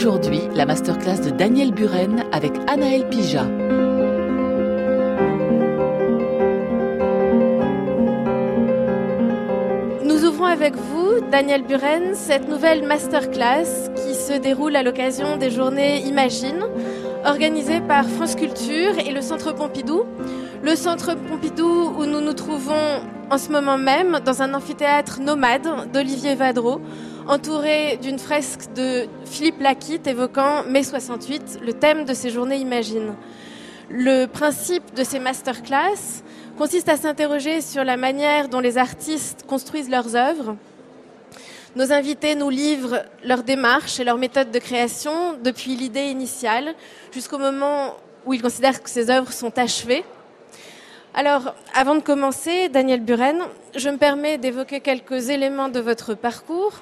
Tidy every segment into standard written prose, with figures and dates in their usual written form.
Aujourd'hui, la masterclass de Daniel Buren avec Anaël Pija. Nous ouvrons avec vous, Daniel Buren, cette nouvelle masterclass qui se déroule à l'occasion des Journées Imagine, organisées par France Culture et le Centre Pompidou. Le Centre Pompidou où nous nous trouvons en ce moment même dans un amphithéâtre nomade d'Olivier Vadreau, entouré d'une fresque de Philippe Laquitte évoquant mai 68, le thème de ces Journées Imagine. Le principe de ces masterclass consiste à s'interroger sur la manière dont les artistes construisent leurs œuvres. Nos invités nous livrent leur démarche et leur méthode de création depuis l'idée initiale jusqu'au moment où ils considèrent que ces œuvres sont achevées. Alors, avant de commencer, Daniel Buren, je me permets d'évoquer quelques éléments de votre parcours.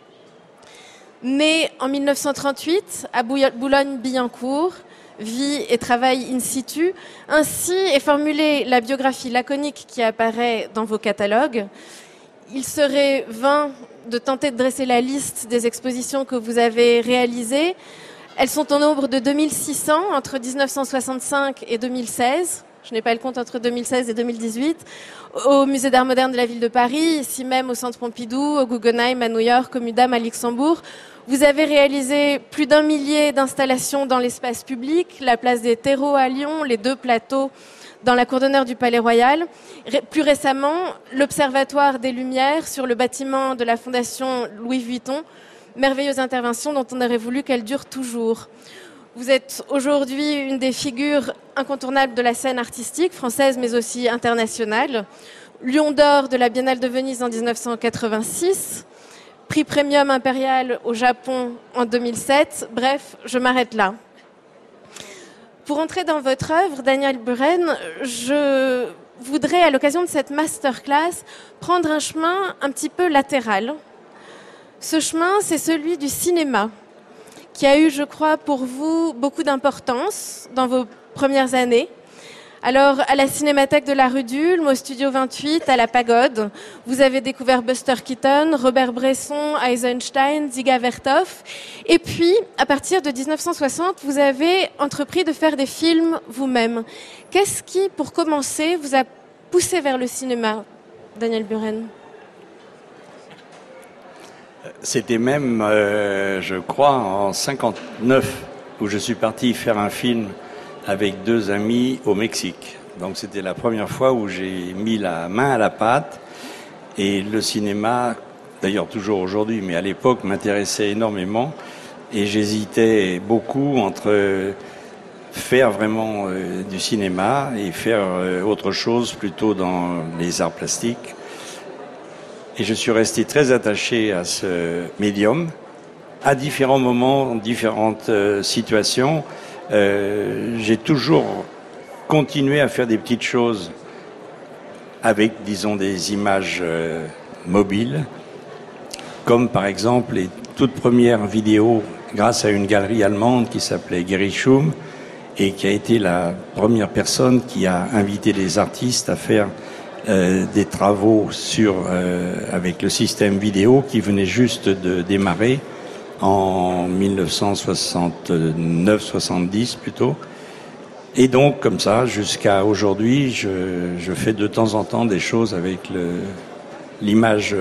Né en 1938 à Boulogne-Billancourt, vit et travaille in situ. Ainsi est formulée la biographie laconique qui apparaît dans vos catalogues. Il serait vain de tenter de dresser la liste des expositions que vous avez réalisées. Elles sont au nombre de 2600 entre 1965 et 2016. Je n'ai pas le compte entre 2016 et 2018. Au Musée d'Art Moderne de la Ville de Paris, ici même au Centre Pompidou, au Guggenheim à New York, au MUDAM à Luxembourg. Vous avez réalisé plus d'1 millier d'installations dans l'espace public, la place des Terreaux à Lyon, les 2 plateaux dans la cour d'honneur du Palais Royal. Plus récemment, l'Observatoire des Lumières sur le bâtiment de la Fondation Louis Vuitton. Merveilleuse intervention dont on aurait voulu qu'elle dure toujours. Vous êtes aujourd'hui une des figures incontournables de la scène artistique française mais aussi internationale. Lion d'or de la Biennale de Venise en 1986, prix Premium Impérial au Japon en 2007. Bref, je m'arrête là. Pour entrer dans votre œuvre, Daniel Buren, je voudrais, à l'occasion de cette masterclass, prendre un chemin un petit peu latéral. Ce chemin, c'est celui du cinéma, qui a eu, je crois, pour vous beaucoup d'importance dans vos premières années. Alors, à la Cinémathèque de la rue d'Ulm, au Studio 28, à la Pagode, vous avez découvert Buster Keaton, Robert Bresson, Eisenstein, Dziga Vertov. Et puis, à partir de 1960, vous avez entrepris de faire des films vous-même. Qu'est-ce qui, pour commencer, vous a poussé vers le cinéma, Daniel Buren ? C'était même, je crois, en 59 où je suis parti faire un film avec 2 amis au Mexique. Donc c'était la première fois où j'ai mis la main à la pâte. Et le cinéma, d'ailleurs toujours aujourd'hui, mais à l'époque m'intéressait énormément. Et j'hésitais beaucoup entre faire vraiment du cinéma et faire autre chose plutôt dans les arts plastiques. Et je suis resté très attaché à ce médium, à différents moments, différentes situations. J'ai toujours continué à faire des petites choses avec, disons, des images mobiles, comme par exemple les toutes premières vidéos grâce à une galerie allemande qui s'appelait Gerichum et qui a été la première personne qui a invité les artistes à faire des travaux avec le système vidéo qui venait juste de démarrer en 1969-70 plutôt. Et donc, comme ça, jusqu'à aujourd'hui, je fais de temps en temps des choses avec l'image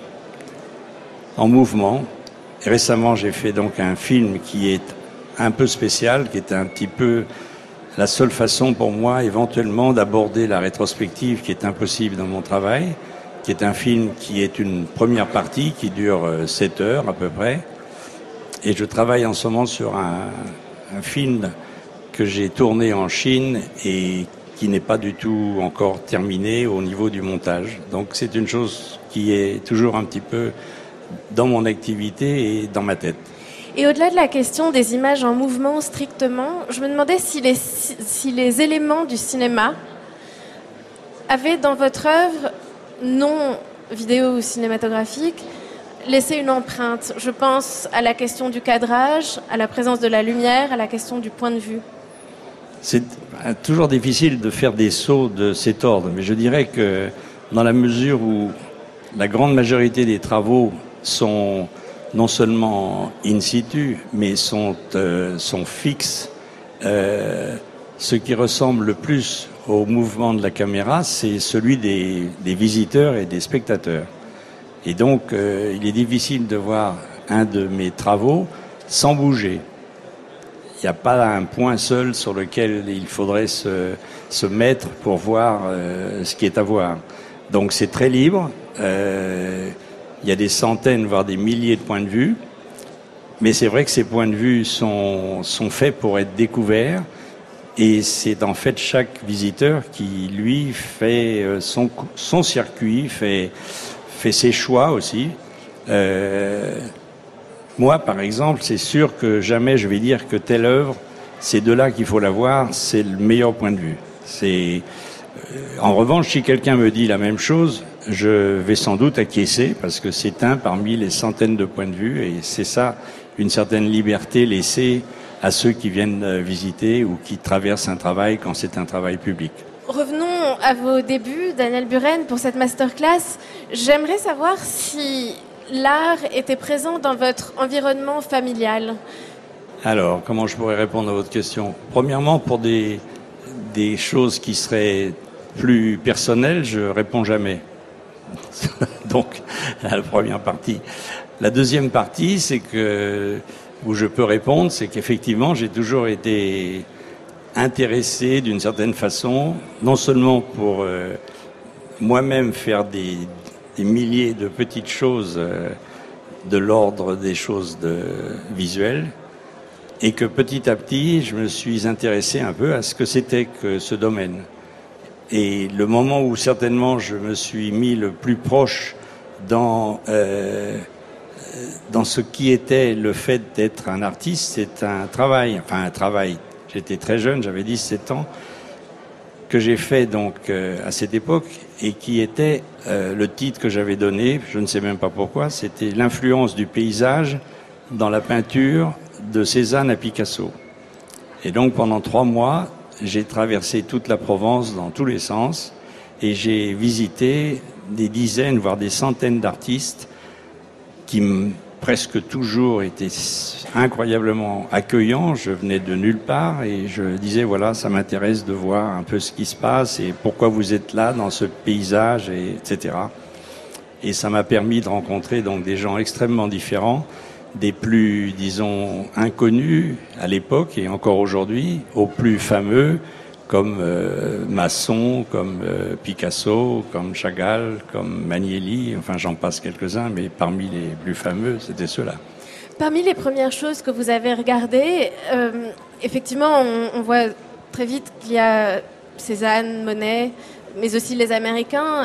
en mouvement. Et récemment, j'ai fait donc un film qui est un peu spécial, qui est un petit peu la seule façon pour moi éventuellement d'aborder la rétrospective qui est impossible dans mon travail, qui est un film qui est une première partie qui dure 7 heures à peu près. Et je travaille en ce moment sur un film que j'ai tourné en Chine et qui n'est pas du tout encore terminé au niveau du montage. Donc c'est une chose qui est toujours un petit peu dans mon activité et dans ma tête. Et au-delà de la question des images en mouvement strictement, je me demandais si les éléments du cinéma avaient dans votre œuvre, non vidéo ou cinématographique, laissé une empreinte. Je pense à la question du cadrage, à la présence de la lumière, à la question du point de vue. C'est toujours difficile de faire des sauts de cet ordre, mais je dirais que dans la mesure où la grande majorité des travaux sont non seulement in situ, mais sont fixes. Ce qui ressemble le plus au mouvement de la caméra, c'est celui des visiteurs et des spectateurs. Et donc, il est difficile de voir un de mes travaux sans bouger. Il n'y a pas un point seul sur lequel il faudrait se mettre pour voir ce qui est à voir. Donc c'est très libre. Il y a des centaines, voire des milliers de points de vue. Mais c'est vrai que ces points de vue sont faits pour être découverts. Et c'est en fait chaque visiteur qui, lui, fait son circuit, fait ses choix aussi. Moi, par exemple, c'est sûr que jamais je vais dire que telle œuvre, c'est de là qu'il faut la voir, c'est le meilleur point de vue. En revanche, si quelqu'un me dit la même chose, je vais sans doute acquiescer parce que c'est un parmi les centaines de points de vue et c'est ça, une certaine liberté laissée à ceux qui viennent visiter ou qui traversent un travail quand c'est un travail public. Revenons à vos débuts, Daniel Buren, pour cette masterclass. J'aimerais savoir si l'art était présent dans votre environnement familial. Alors, comment je pourrais répondre à votre question ? Premièrement, pour des choses qui seraient plus personnelles, je réponds jamais. Donc, à la première partie. La deuxième partie, où je peux répondre, c'est qu'effectivement, j'ai toujours été intéressé d'une certaine façon, non seulement pour moi-même faire des milliers de petites choses de l'ordre des choses visuelles, et que petit à petit, je me suis intéressé un peu à ce que c'était que ce domaine. Et le moment où certainement je me suis mis le plus proche dans ce qui était le fait d'être un artiste, c'est un travail. J'étais très jeune, j'avais 17 ans, que j'ai fait donc à cette époque et qui était le titre que j'avais donné, je ne sais même pas pourquoi, c'était l'influence du paysage dans la peinture de Cézanne à Picasso. Et donc pendant 3 mois, j'ai traversé toute la Provence dans tous les sens et j'ai visité des dizaines, voire des centaines d'artistes qui presque toujours étaient incroyablement accueillants. Je venais de nulle part et je disais voilà, ça m'intéresse de voir un peu ce qui se passe et pourquoi vous êtes là dans ce paysage, etc. Et ça m'a permis de rencontrer donc des gens extrêmement différents, des plus, disons, inconnus à l'époque et encore aujourd'hui, aux plus fameux, comme Masson, comme Picasso, comme Chagall, comme Manieli, enfin j'en passe quelques-uns, mais parmi les plus fameux, c'était ceux-là. Parmi les premières choses que vous avez regardées, effectivement, on voit très vite qu'il y a Cézanne, Monet, mais aussi les Américains,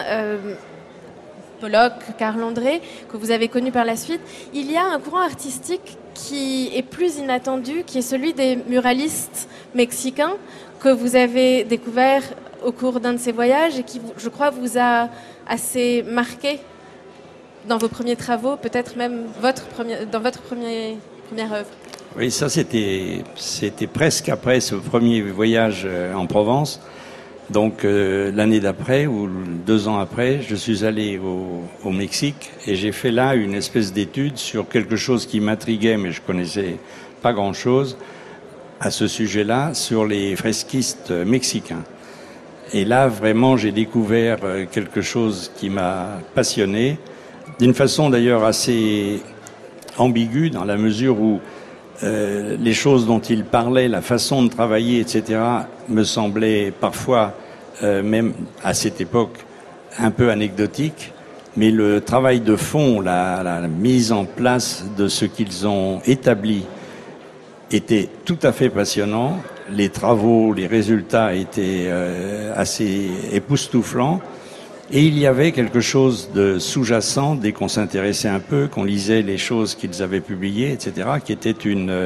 Pollock, Carl André, que vous avez connu par la suite. Il y a un courant artistique qui est plus inattendu, qui est celui des muralistes mexicains, que vous avez découvert au cours d'un de ces voyages et qui, je crois, vous a assez marqué dans vos premiers travaux, peut-être même dans votre première œuvre. Oui, ça c'était presque après ce premier voyage en Provence. Donc l'année d'après ou 2 ans après, je suis allé au Mexique et j'ai fait là une espèce d'étude sur quelque chose qui m'intriguait, mais je connaissais pas grand-chose à ce sujet-là, sur les fresquistes mexicains. Et là, vraiment, j'ai découvert quelque chose qui m'a passionné, d'une façon d'ailleurs assez ambiguë, dans la mesure où les choses dont il parlait, la façon de travailler, etc., me semblaient parfois, même à cette époque, un peu anecdotiques. Mais le travail de fond, la mise en place de ce qu'ils ont établi était tout à fait passionnant. Les travaux, les résultats étaient assez époustouflants. Et il y avait quelque chose de sous-jacent, dès qu'on s'intéressait un peu, qu'on lisait les choses qu'ils avaient publiées, etc., qui était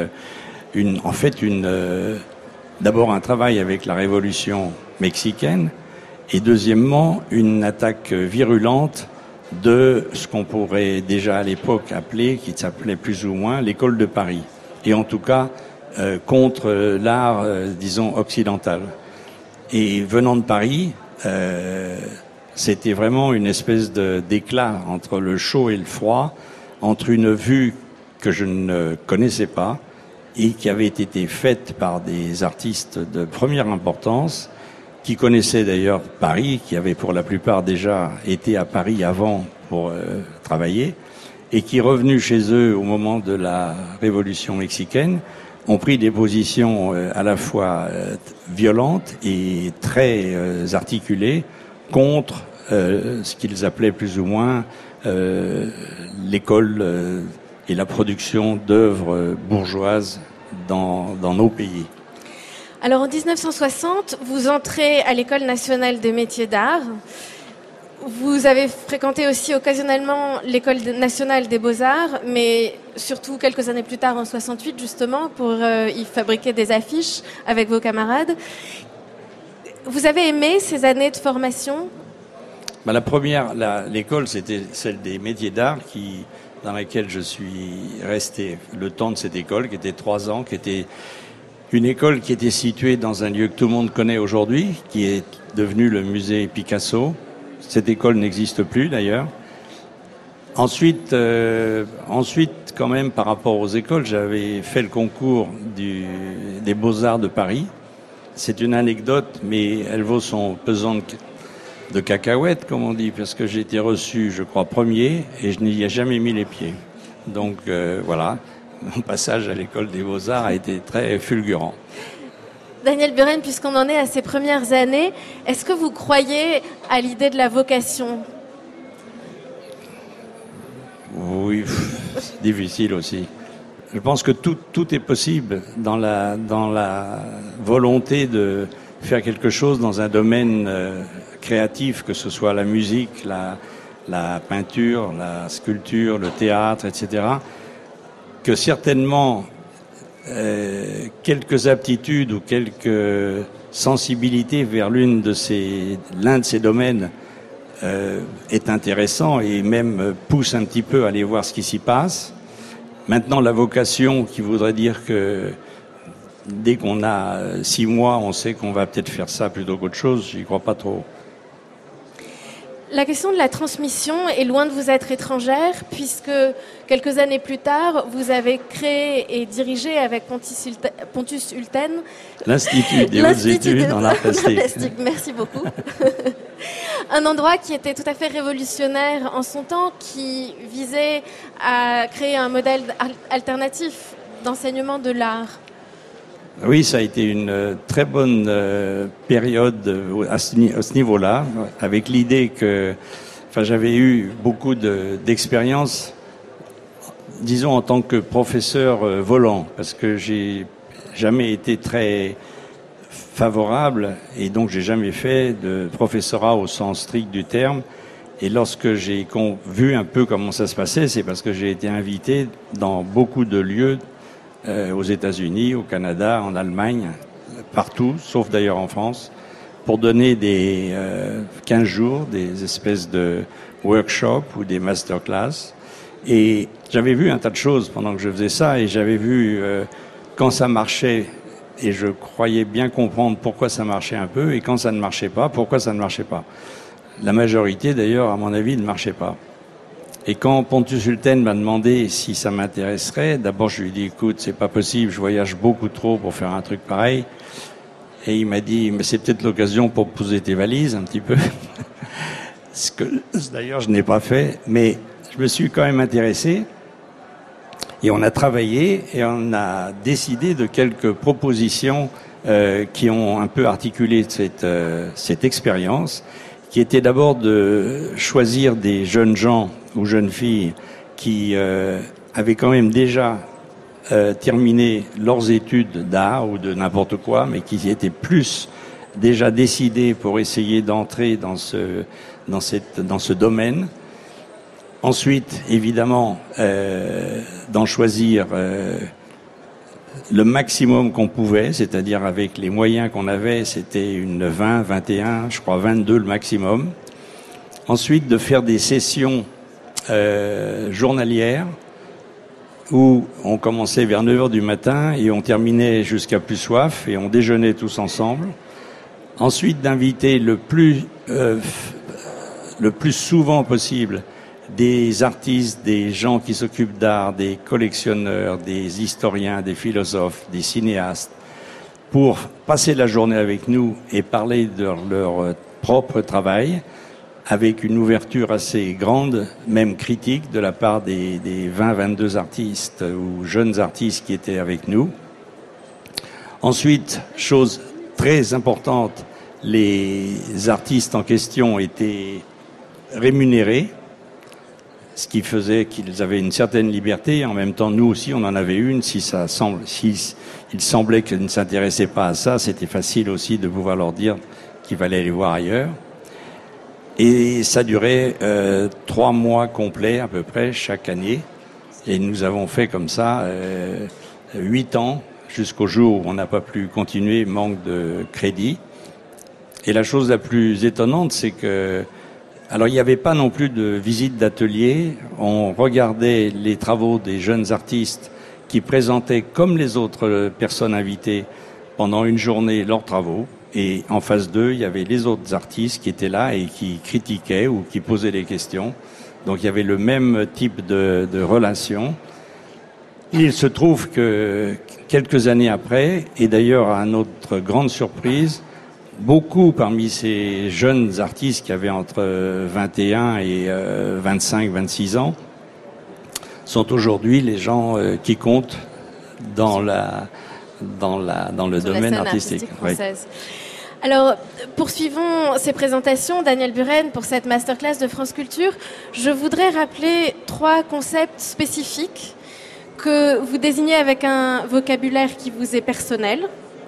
d'abord un travail avec la révolution mexicaine, et deuxièmement, une attaque virulente de ce qu'on pourrait déjà à l'époque appeler, qui s'appelait plus ou moins l'école de Paris. Et en tout cas, contre l'art, disons, occidental. Et venant de Paris, c'était vraiment une espèce d'éclat entre le chaud et le froid, entre une vue que je ne connaissais pas et qui avait été faite par des artistes de première importance qui connaissaient d'ailleurs Paris, qui avaient pour la plupart déjà été à Paris avant pour travailler, et qui, revenus chez eux au moment de la révolution mexicaine, ont pris des positions à la fois violentes et très articulées contre ce qu'ils appelaient plus ou moins l'école et la production d'œuvres bourgeoises dans nos pays. Alors en 1960, vous entrez à l'École nationale des métiers d'art. Vous avez fréquenté aussi occasionnellement l'École nationale des beaux-arts, mais surtout quelques années plus tard, en 68 justement, pour y fabriquer des affiches avec vos camarades. Vous avez aimé ces années de formation ? La première, l'école, c'était celle des métiers d'art dans laquelle je suis resté le temps de cette école, qui était 3 ans, qui était une école qui était située dans un lieu que tout le monde connaît aujourd'hui, qui est devenu le musée Picasso. Cette école n'existe plus d'ailleurs. Ensuite, quand même, par rapport aux écoles, j'avais fait le concours des Beaux-Arts de Paris. C'est une anecdote, mais elle vaut son pesant de cacahuètes, comme on dit, parce que j'ai été reçu, je crois, premier, et je n'y ai jamais mis les pieds. Donc voilà, mon passage à l'école des Beaux-Arts a été très fulgurant. Daniel Buren, puisqu'on en est à ses premières années, est-ce que vous croyez à l'idée de la vocation ? Oui, c'est difficile aussi. Je pense que tout est possible dans la volonté de faire quelque chose dans un domaine créatif, que ce soit la musique, la peinture, la sculpture, le théâtre, etc. Que certainement quelques aptitudes ou quelques sensibilités vers l'un de ces domaines est intéressant et même pousse un petit peu à aller voir ce qui s'y passe. Maintenant, la vocation, qui voudrait dire que dès qu'on a 6 mois, on sait qu'on va peut-être faire ça plutôt qu'autre chose, j'y crois pas trop. La question de la transmission est loin de vous être étrangère, puisque quelques années plus tard, vous avez créé et dirigé avec Pontus Hulten l'Institut des hautes études en art plastique. Merci beaucoup. Un endroit qui était tout à fait révolutionnaire en son temps, qui visait à créer un modèle alternatif d'enseignement de l'art. Oui, ça a été une très bonne période à ce niveau-là, avec l'idée que, j'avais eu beaucoup d'expérience, disons en tant que professeur volant, parce que j'ai jamais été très favorable et donc j'ai jamais fait de professorat au sens strict du terme. Et lorsque j'ai vu un peu comment ça se passait, c'est parce que j'ai été invité dans beaucoup de lieux aux États-Unis, au Canada, en Allemagne, partout, sauf d'ailleurs en France, pour donner des 15 jours, des espèces de workshops ou des masterclass. Et j'avais vu un tas de choses pendant que je faisais ça, et j'avais vu quand ça marchait, et je croyais bien comprendre pourquoi ça marchait un peu, et quand ça ne marchait pas, pourquoi ça ne marchait pas. La majorité, d'ailleurs, à mon avis, ne marchait pas. Et quand Pontus Hulten m'a demandé si ça m'intéresserait, d'abord je lui ai dit, écoute, c'est pas possible, je voyage beaucoup trop pour faire un truc pareil. Et il m'a dit, mais c'est peut-être l'occasion pour poser tes valises un petit peu. Ce que d'ailleurs je n'ai pas fait, mais je me suis quand même intéressé. Et on a travaillé et on a décidé de quelques propositions qui ont un peu articulé cette expérience, qui était d'abord de choisir des jeunes gens ou jeunes filles qui avaient quand même déjà terminé leurs études d'art ou de n'importe quoi, mais qui étaient plus déjà décidés pour essayer d'entrer dans ce domaine. Ensuite, évidemment, d'en choisir le maximum qu'on pouvait, c'est-à-dire avec les moyens qu'on avait, c'était une 20, 21, je crois 22 le maximum. Ensuite, de faire des sessions journalières où on commençait vers 9h du matin et on terminait jusqu'à plus soif et on déjeunait tous ensemble. Ensuite, d'inviter le plus souvent possible des artistes, des gens qui s'occupent d'art, des collectionneurs, des historiens, des philosophes, des cinéastes, pour passer la journée avec nous et parler de leur propre travail, avec une ouverture assez grande, même critique, de la part des 20-22 artistes ou jeunes artistes qui étaient avec nous. Ensuite, chose très importante, les artistes en question étaient rémunérés, ce qui faisait qu'ils avaient une certaine liberté. En même temps, nous aussi, on en avait une. S'il semblait qu'ils ne s'intéressaient pas à ça, c'était facile aussi de pouvoir leur dire qu'il fallait aller voir ailleurs. Et ça durait 3 mois complets à peu près chaque année. Et nous avons fait comme ça 8 ans jusqu'au jour où on n'a pas pu continuer, manque de crédit. Et la chose la plus étonnante, c'est que alors il n'y avait pas non plus de visite d'atelier. On regardait les travaux des jeunes artistes qui présentaient comme les autres personnes invitées pendant une journée leurs travaux. Et en face d'eux, il y avait les autres artistes qui étaient là et qui critiquaient ou qui posaient des questions. Donc il y avait le même type de relation. Il se trouve que quelques années après, et d'ailleurs à notre grande surprise, beaucoup parmi ces jeunes artistes qui avaient entre 21 et 25-26 ans sont aujourd'hui les gens qui comptent dans le domaine artistique française. Oui. Alors, poursuivons ces présentations, Daniel Buren, pour cette masterclass de France Culture. Je voudrais rappeler 3 concepts spécifiques que vous désignez avec un vocabulaire qui vous est personnel.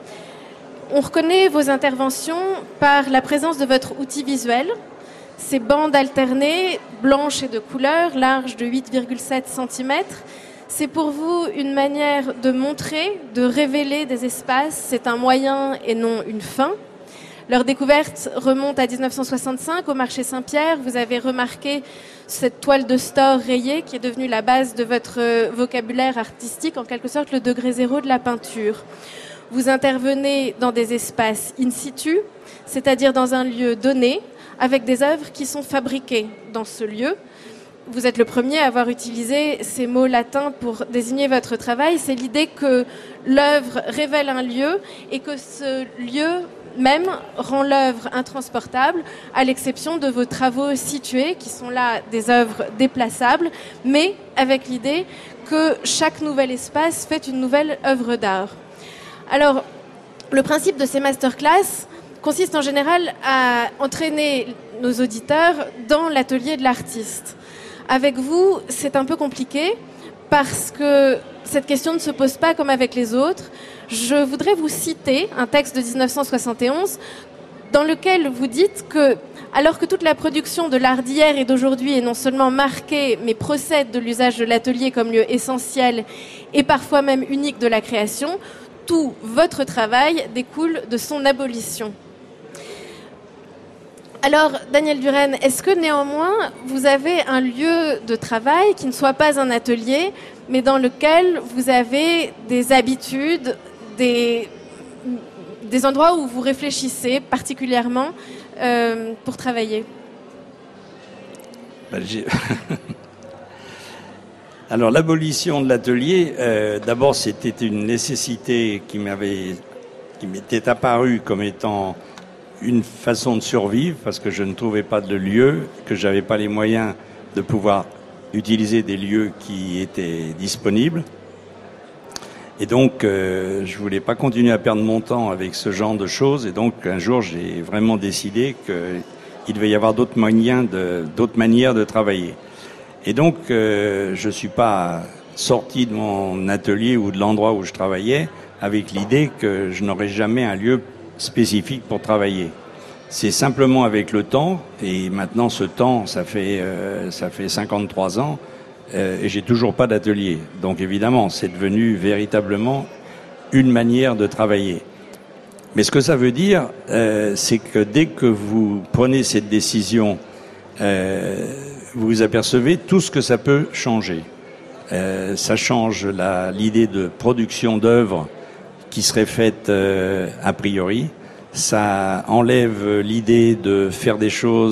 On reconnaît vos interventions par la présence de votre outil visuel, ces bandes alternées, blanches et de couleur, larges de 8,7 cm. C'est pour vous une manière de montrer, de révéler des espaces. C'est un moyen et non une fin. Leur découverte remonte à 1965 au marché Saint-Pierre. Vous avez remarqué cette toile de store rayée qui est devenue la base de votre vocabulaire artistique, en quelque sorte le degré zéro de la peinture. Vous intervenez dans des espaces in situ, c'est-à-dire dans un lieu donné, avec des œuvres qui sont fabriquées dans ce lieu. Vous êtes le premier à avoir utilisé ces mots latins pour désigner votre travail. C'est l'idée que l'œuvre révèle un lieu et que ce lieu même rend l'œuvre intransportable, à l'exception de vos travaux situés, qui sont là des œuvres déplaçables, mais avec l'idée que chaque nouvel espace fait une nouvelle œuvre d'art. Alors, le principe de ces masterclass consiste en général à entraîner nos auditeurs dans l'atelier de l'artiste. Avec vous, c'est un peu compliqué parce que cette question ne se pose pas comme avec les autres. Je voudrais vous citer un texte de 1971 dans lequel vous dites que, alors que toute la production de l'art d'hier et d'aujourd'hui est non seulement marquée, mais procède de l'usage de l'atelier comme lieu essentiel et parfois même unique de la création, tout votre travail découle de son abolition. Alors, Daniel Buren, est-ce que néanmoins, vous avez un lieu de travail qui ne soit pas un atelier, mais dans lequel vous avez des habitudes, des endroits où vous réfléchissez particulièrement pour travailler? Alors, l'abolition de l'atelier, d'abord, c'était une nécessité qui m'était apparue comme étant une façon de survivre, parce que je ne trouvais pas de lieu, que je n'avais pas les moyens de pouvoir utiliser des lieux qui étaient disponibles. Et donc, je voulais pas continuer à perdre mon temps avec ce genre de choses. Et donc, un jour, j'ai vraiment décidé qu'il devait y avoir d'autres manières de travailler. Et donc, je suis pas sorti de mon atelier ou de l'endroit où je travaillais avec l'idée que je n'aurais jamais un lieu spécifique pour travailler. C'est simplement avec le temps, et maintenant ce temps, ça fait 53 ans, et j'ai toujours pas d'atelier. Donc évidemment, c'est devenu véritablement une manière de travailler. Mais ce que ça veut dire, c'est que dès que vous prenez cette décision, vous vous apercevez tout ce que ça peut changer. Ça change l'idée de production d'œuvres qui serait faite a priori. Ça enlève l'idée de faire des choses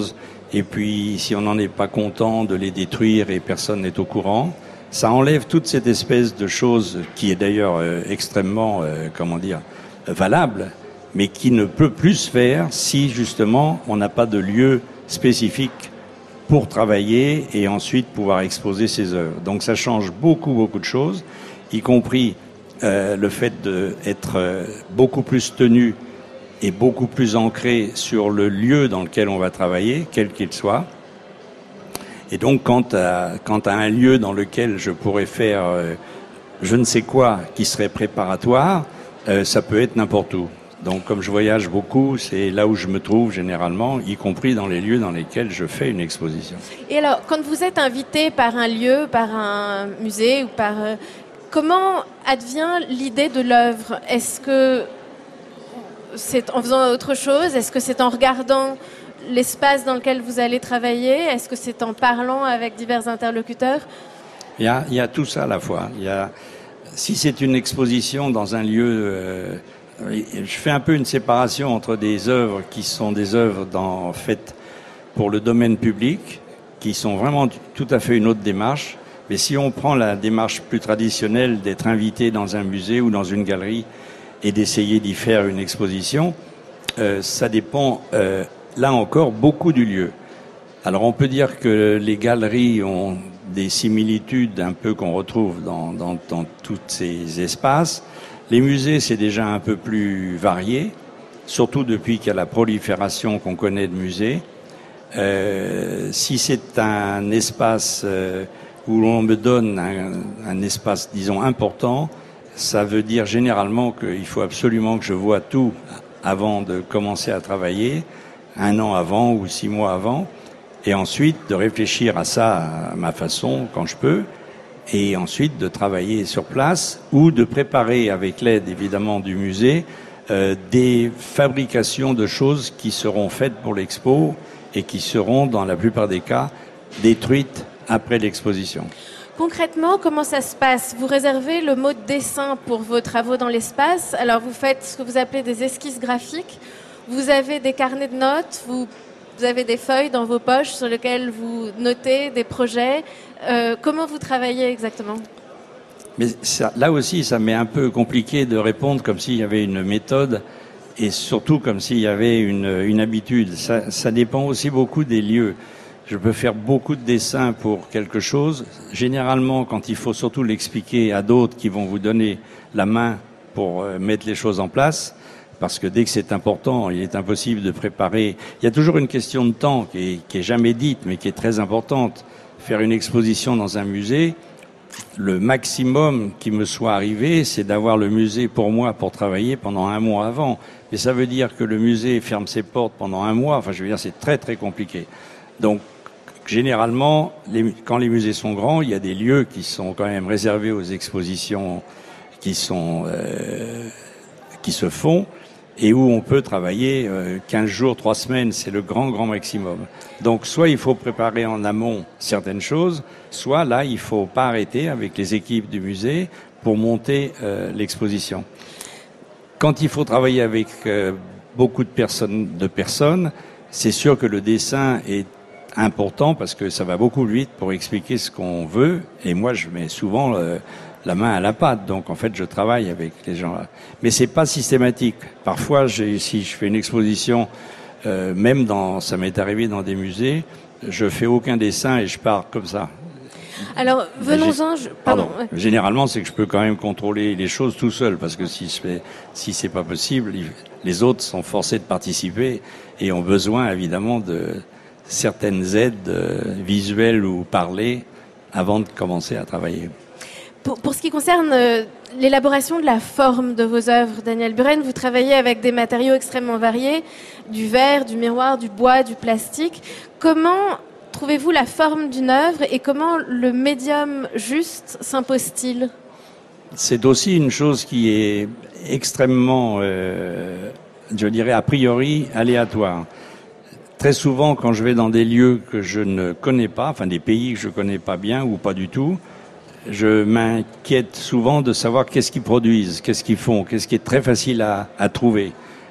et puis si on n'en est pas content, de les détruire et personne n'est au courant. Ça enlève toute cette espèce de chose qui est d'ailleurs extrêmement, valable, mais qui ne peut plus se faire si justement on n'a pas de lieu spécifique pour travailler et ensuite pouvoir exposer ses œuvres. Donc ça change beaucoup de choses, y compris le fait d'être beaucoup plus tenu et beaucoup plus ancré sur le lieu dans lequel on va travailler, quel qu'il soit. Et donc, quant à un lieu dans lequel je pourrais faire je ne sais quoi qui serait préparatoire, ça peut être n'importe où. Donc, comme je voyage beaucoup, c'est là où je me trouve généralement, y compris dans les lieux dans lesquels je fais une exposition. Et alors, quand vous êtes invité par un lieu, par un musée ou par... comment advient l'idée de l'œuvre? Est-ce que c'est en faisant autre chose? Est-ce que c'est en regardant l'espace dans lequel vous allez travailler? Est-ce que c'est en parlant avec divers interlocuteurs? Il y a tout ça à la fois. Si c'est une exposition dans un lieu, je fais un peu une séparation entre des œuvres qui sont des œuvres faites pour le domaine public, qui sont vraiment tout à fait une autre démarche. Mais si on prend la démarche plus traditionnelle d'être invité dans un musée ou dans une galerie et d'essayer d'y faire une exposition, ça dépend, là encore, beaucoup du lieu. Alors on peut dire que les galeries ont des similitudes un peu qu'on retrouve dans tous ces espaces. Les musées, c'est déjà un peu plus varié, surtout depuis qu'il y a la prolifération qu'on connaît de musées. Si c'est un espace où l'on me donne un espace, disons, important, ça veut dire généralement qu'il faut absolument que je voie tout avant de commencer à travailler, 1 an avant ou 6 mois avant, et ensuite de réfléchir à ça à ma façon quand je peux, et ensuite de travailler sur place ou de préparer avec l'aide évidemment du musée des fabrications de choses qui seront faites pour l'expo et qui seront dans la plupart des cas détruites après l'exposition. Concrètement, comment ça se passe? Vous réservez le mot de dessin pour vos travaux dans l'espace. Alors vous faites ce que vous appelez des esquisses graphiques. Vous avez des carnets de notes, vous avez des feuilles dans vos poches sur lesquelles vous notez des projets. Comment vous travaillez exactement? Mais là aussi, ça m'est un peu compliqué de répondre comme s'il y avait une méthode et surtout comme s'il y avait une habitude. Ça dépend aussi beaucoup des lieux. Je peux faire beaucoup de dessins pour quelque chose. Généralement, quand il faut surtout l'expliquer à d'autres qui vont vous donner la main pour mettre les choses en place, parce que dès que c'est important, il est impossible de préparer. Il y a toujours une question de temps qui est jamais dite, mais qui est très importante. Faire une exposition dans un musée, le maximum qui me soit arrivé, c'est d'avoir le musée pour moi pour travailler pendant 1 mois avant. Mais ça veut dire que le musée ferme ses portes pendant 1 mois. Enfin, je veux dire, c'est très très compliqué. Donc, généralement, quand les musées sont grands, il y a des lieux qui sont quand même réservés aux expositions qui se font et où on peut travailler 15 jours, 3 semaines, c'est le grand maximum. Donc soit il faut préparer en amont certaines choses, soit là il faut pas arrêter avec les équipes du musée pour monter l'exposition. Quand il faut travailler avec beaucoup de personnes, c'est sûr que le dessin est important parce que ça va beaucoup vite pour expliquer ce qu'on veut et moi je mets souvent la main à la pâte, donc en fait je travaille avec les gens là. Mais c'est pas systématique. Parfois si je fais une exposition, ça m'est arrivé dans des musées, je fais aucun dessin et je pars comme ça. Alors venons-en. Pardon. Généralement c'est que je peux quand même contrôler les choses tout seul parce que si c'est pas possible, les autres sont forcés de participer et ont besoin évidemment de certaines aides visuelles ou parlées avant de commencer à travailler. Pour ce qui concerne l'élaboration de la forme de vos œuvres, Daniel Buren, vous travaillez avec des matériaux extrêmement variés, du verre, du miroir, du bois, du plastique. Comment trouvez-vous la forme d'une œuvre et comment le médium juste s'impose-t-il? C'est aussi une chose qui est extrêmement, je dirais a priori, aléatoire. Très souvent, quand je vais dans des lieux que je ne connais pas, enfin des pays que je connais pas bien ou pas du tout, je m'inquiète souvent de savoir qu'est-ce qu'ils produisent, qu'est-ce qu'ils font, qu'est-ce qui est très facile à trouver.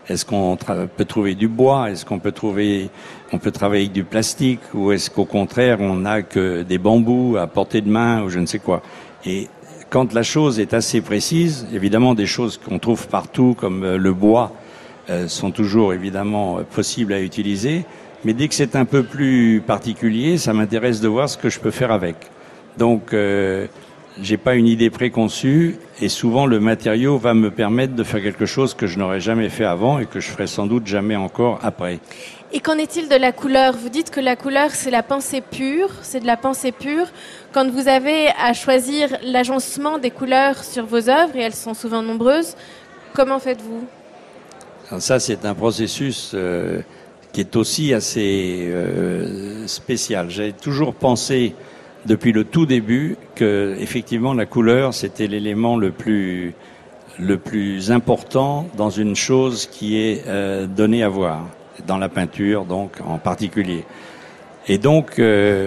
Est-ce qu'on peut trouver du bois? Est-ce qu'on peut travailler avec du plastique? Ou est-ce qu'au contraire, on n'a que des bambous à portée de main ou je ne sais quoi? Et quand la chose est assez précise, évidemment, des choses qu'on trouve partout, comme le bois, sont toujours évidemment possibles à utiliser. Mais dès que c'est un peu plus particulier, ça m'intéresse de voir ce que je peux faire avec. Donc, j'ai pas une idée préconçue et souvent le matériau va me permettre de faire quelque chose que je n'aurais jamais fait avant et que je ferai sans doute jamais encore après. Et qu'en est-il de la couleur? Vous dites que la couleur, c'est la pensée pure, c'est de la pensée pure. Quand vous avez à choisir l'agencement des couleurs sur vos œuvres, et elles sont souvent nombreuses, comment faites-vous? Alors ça, c'est un processus qui est aussi assez spécial. J'ai toujours pensé depuis le tout début que effectivement la couleur c'était l'élément le plus important dans une chose qui est donnée à voir, dans la peinture donc en particulier. Et donc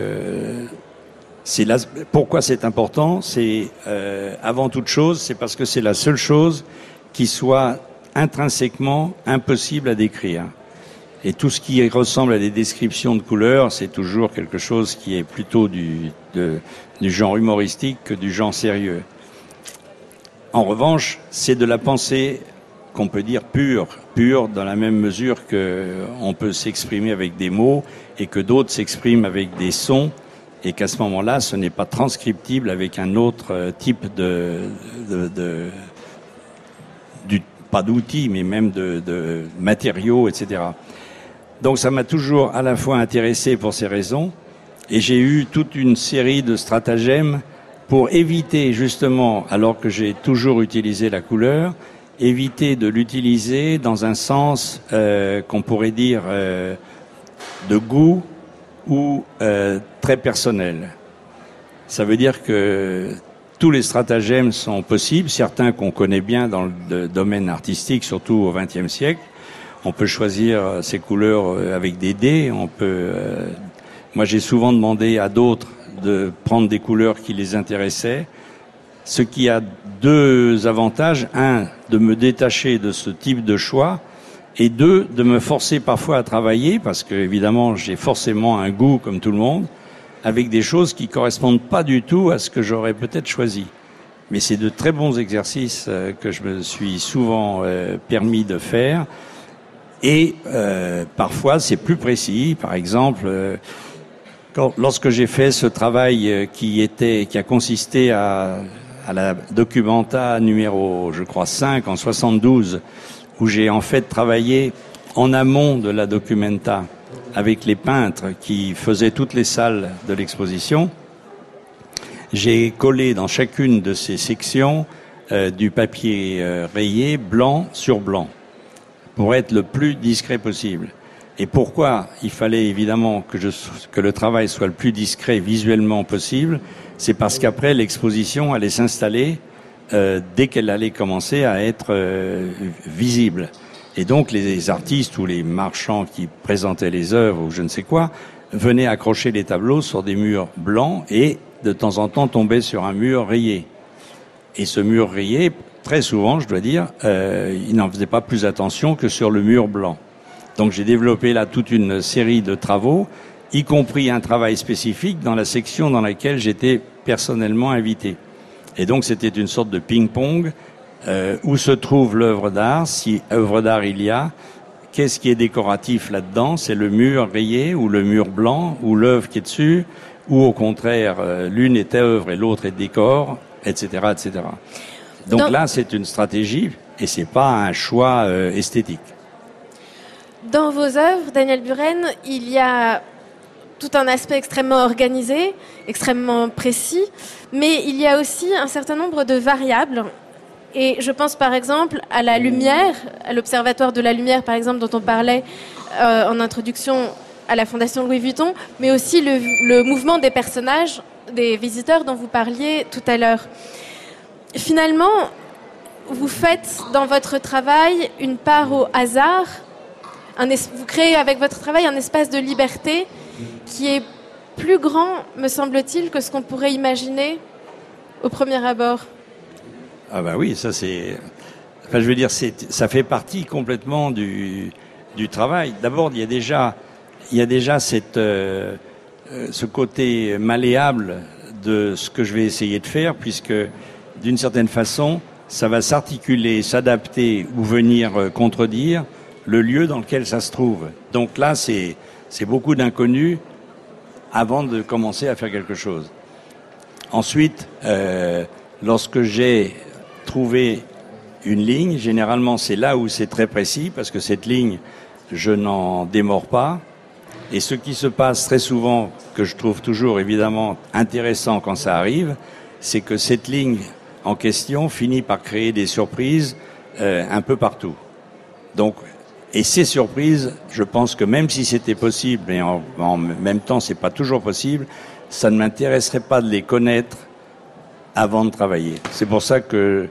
pourquoi c'est important, c'est avant toute chose, c'est parce que c'est la seule chose qui soit intrinsèquement impossible à décrire. Et tout ce qui ressemble à des descriptions de couleurs, c'est toujours quelque chose qui est plutôt du genre humoristique que du genre sérieux. En revanche, c'est de la pensée qu'on peut dire pure dans la même mesure que on peut s'exprimer avec des mots et que d'autres s'expriment avec des sons et qu'à ce moment-là, ce n'est pas transcriptible avec un autre type pas d'outils, mais même de matériaux, etc. Donc ça m'a toujours à la fois intéressé pour ces raisons et j'ai eu toute une série de stratagèmes pour éviter justement, alors que j'ai toujours utilisé la couleur, éviter de l'utiliser dans un sens qu'on pourrait dire de goût ou très personnel. Ça veut dire que tous les stratagèmes sont possibles, certains qu'on connaît bien dans le domaine artistique, surtout au XXe siècle. On peut choisir ses couleurs avec des dés. Moi, j'ai souvent demandé à d'autres de prendre des couleurs qui les intéressaient, ce qui a deux avantages. Un, de me détacher de ce type de choix, et deux, de me forcer parfois à travailler, parce que évidemment, j'ai forcément un goût comme tout le monde, avec des choses qui correspondent pas du tout à ce que j'aurais peut-être choisi. Mais c'est de très bons exercices que je me suis souvent permis de faire. Et parfois c'est plus précis. Par exemple, lorsque j'ai fait ce travail qui a consisté à la Documenta numéro, je crois 5 en 72, où j'ai en fait travaillé en amont de la Documenta avec les peintres qui faisaient toutes les salles de l'exposition, j'ai collé dans chacune de ces sections du papier rayé blanc sur blanc, pour être le plus discret possible. Et pourquoi il fallait évidemment que le travail soit le plus discret visuellement possible? C'est parce qu'après l'exposition allait s'installer dès qu'elle allait commencer à être visible. Et donc les artistes ou les marchands qui présentaient les œuvres ou je ne sais quoi venaient accrocher les tableaux sur des murs blancs et de temps en temps tombaient sur un mur rayé. Et ce mur rayé, très souvent, je dois dire, il n'en faisait pas plus attention que sur le mur blanc. Donc j'ai développé là toute une série de travaux, y compris un travail spécifique dans la section dans laquelle j'étais personnellement invité. Et donc c'était une sorte de ping-pong où se trouve l'œuvre d'art, si œuvre d'art il y a, qu'est-ce qui est décoratif là-dedans? C'est le mur rayé ou le mur blanc ou l'œuvre qui est dessus, ou au contraire, l'une est œuvre et l'autre est décor, etc., etc. Donc là, c'est une stratégie et c'est pas un choix esthétique. Dans vos œuvres, Daniel Buren, il y a tout un aspect extrêmement organisé, extrêmement précis, mais il y a aussi un certain nombre de variables. Et je pense par exemple à la lumière, à l'Observatoire de la lumière par exemple dont on parlait en introduction à la Fondation Louis Vuitton, mais aussi le mouvement des personnages, des visiteurs dont vous parliez tout à l'heure. Finalement, vous faites dans votre travail une part au hasard, vous créez avec votre travail un espace de liberté qui est plus grand, me semble-t-il, que ce qu'on pourrait imaginer au premier abord. Ah bah oui, ça c'est... Enfin, je veux dire, ça fait partie complètement du travail. D'abord, il y a déjà ce côté malléable de ce que je vais essayer de faire, puisque d'une certaine façon, ça va s'articuler, s'adapter ou venir contredire le lieu dans lequel ça se trouve. Donc là, c'est beaucoup d'inconnus avant de commencer à faire quelque chose. Ensuite, lorsque j'ai trouvé une ligne, généralement c'est là où c'est très précis, parce que cette ligne, je n'en démords pas. Et ce qui se passe très souvent, que je trouve toujours évidemment intéressant quand ça arrive, c'est que cette ligne en question finit par créer des surprises un peu partout. Donc, et ces surprises, je pense que même si c'était possible, mais en même temps c'est pas toujours possible, ça ne m'intéresserait pas de les connaître avant de travailler. C'est pour ça que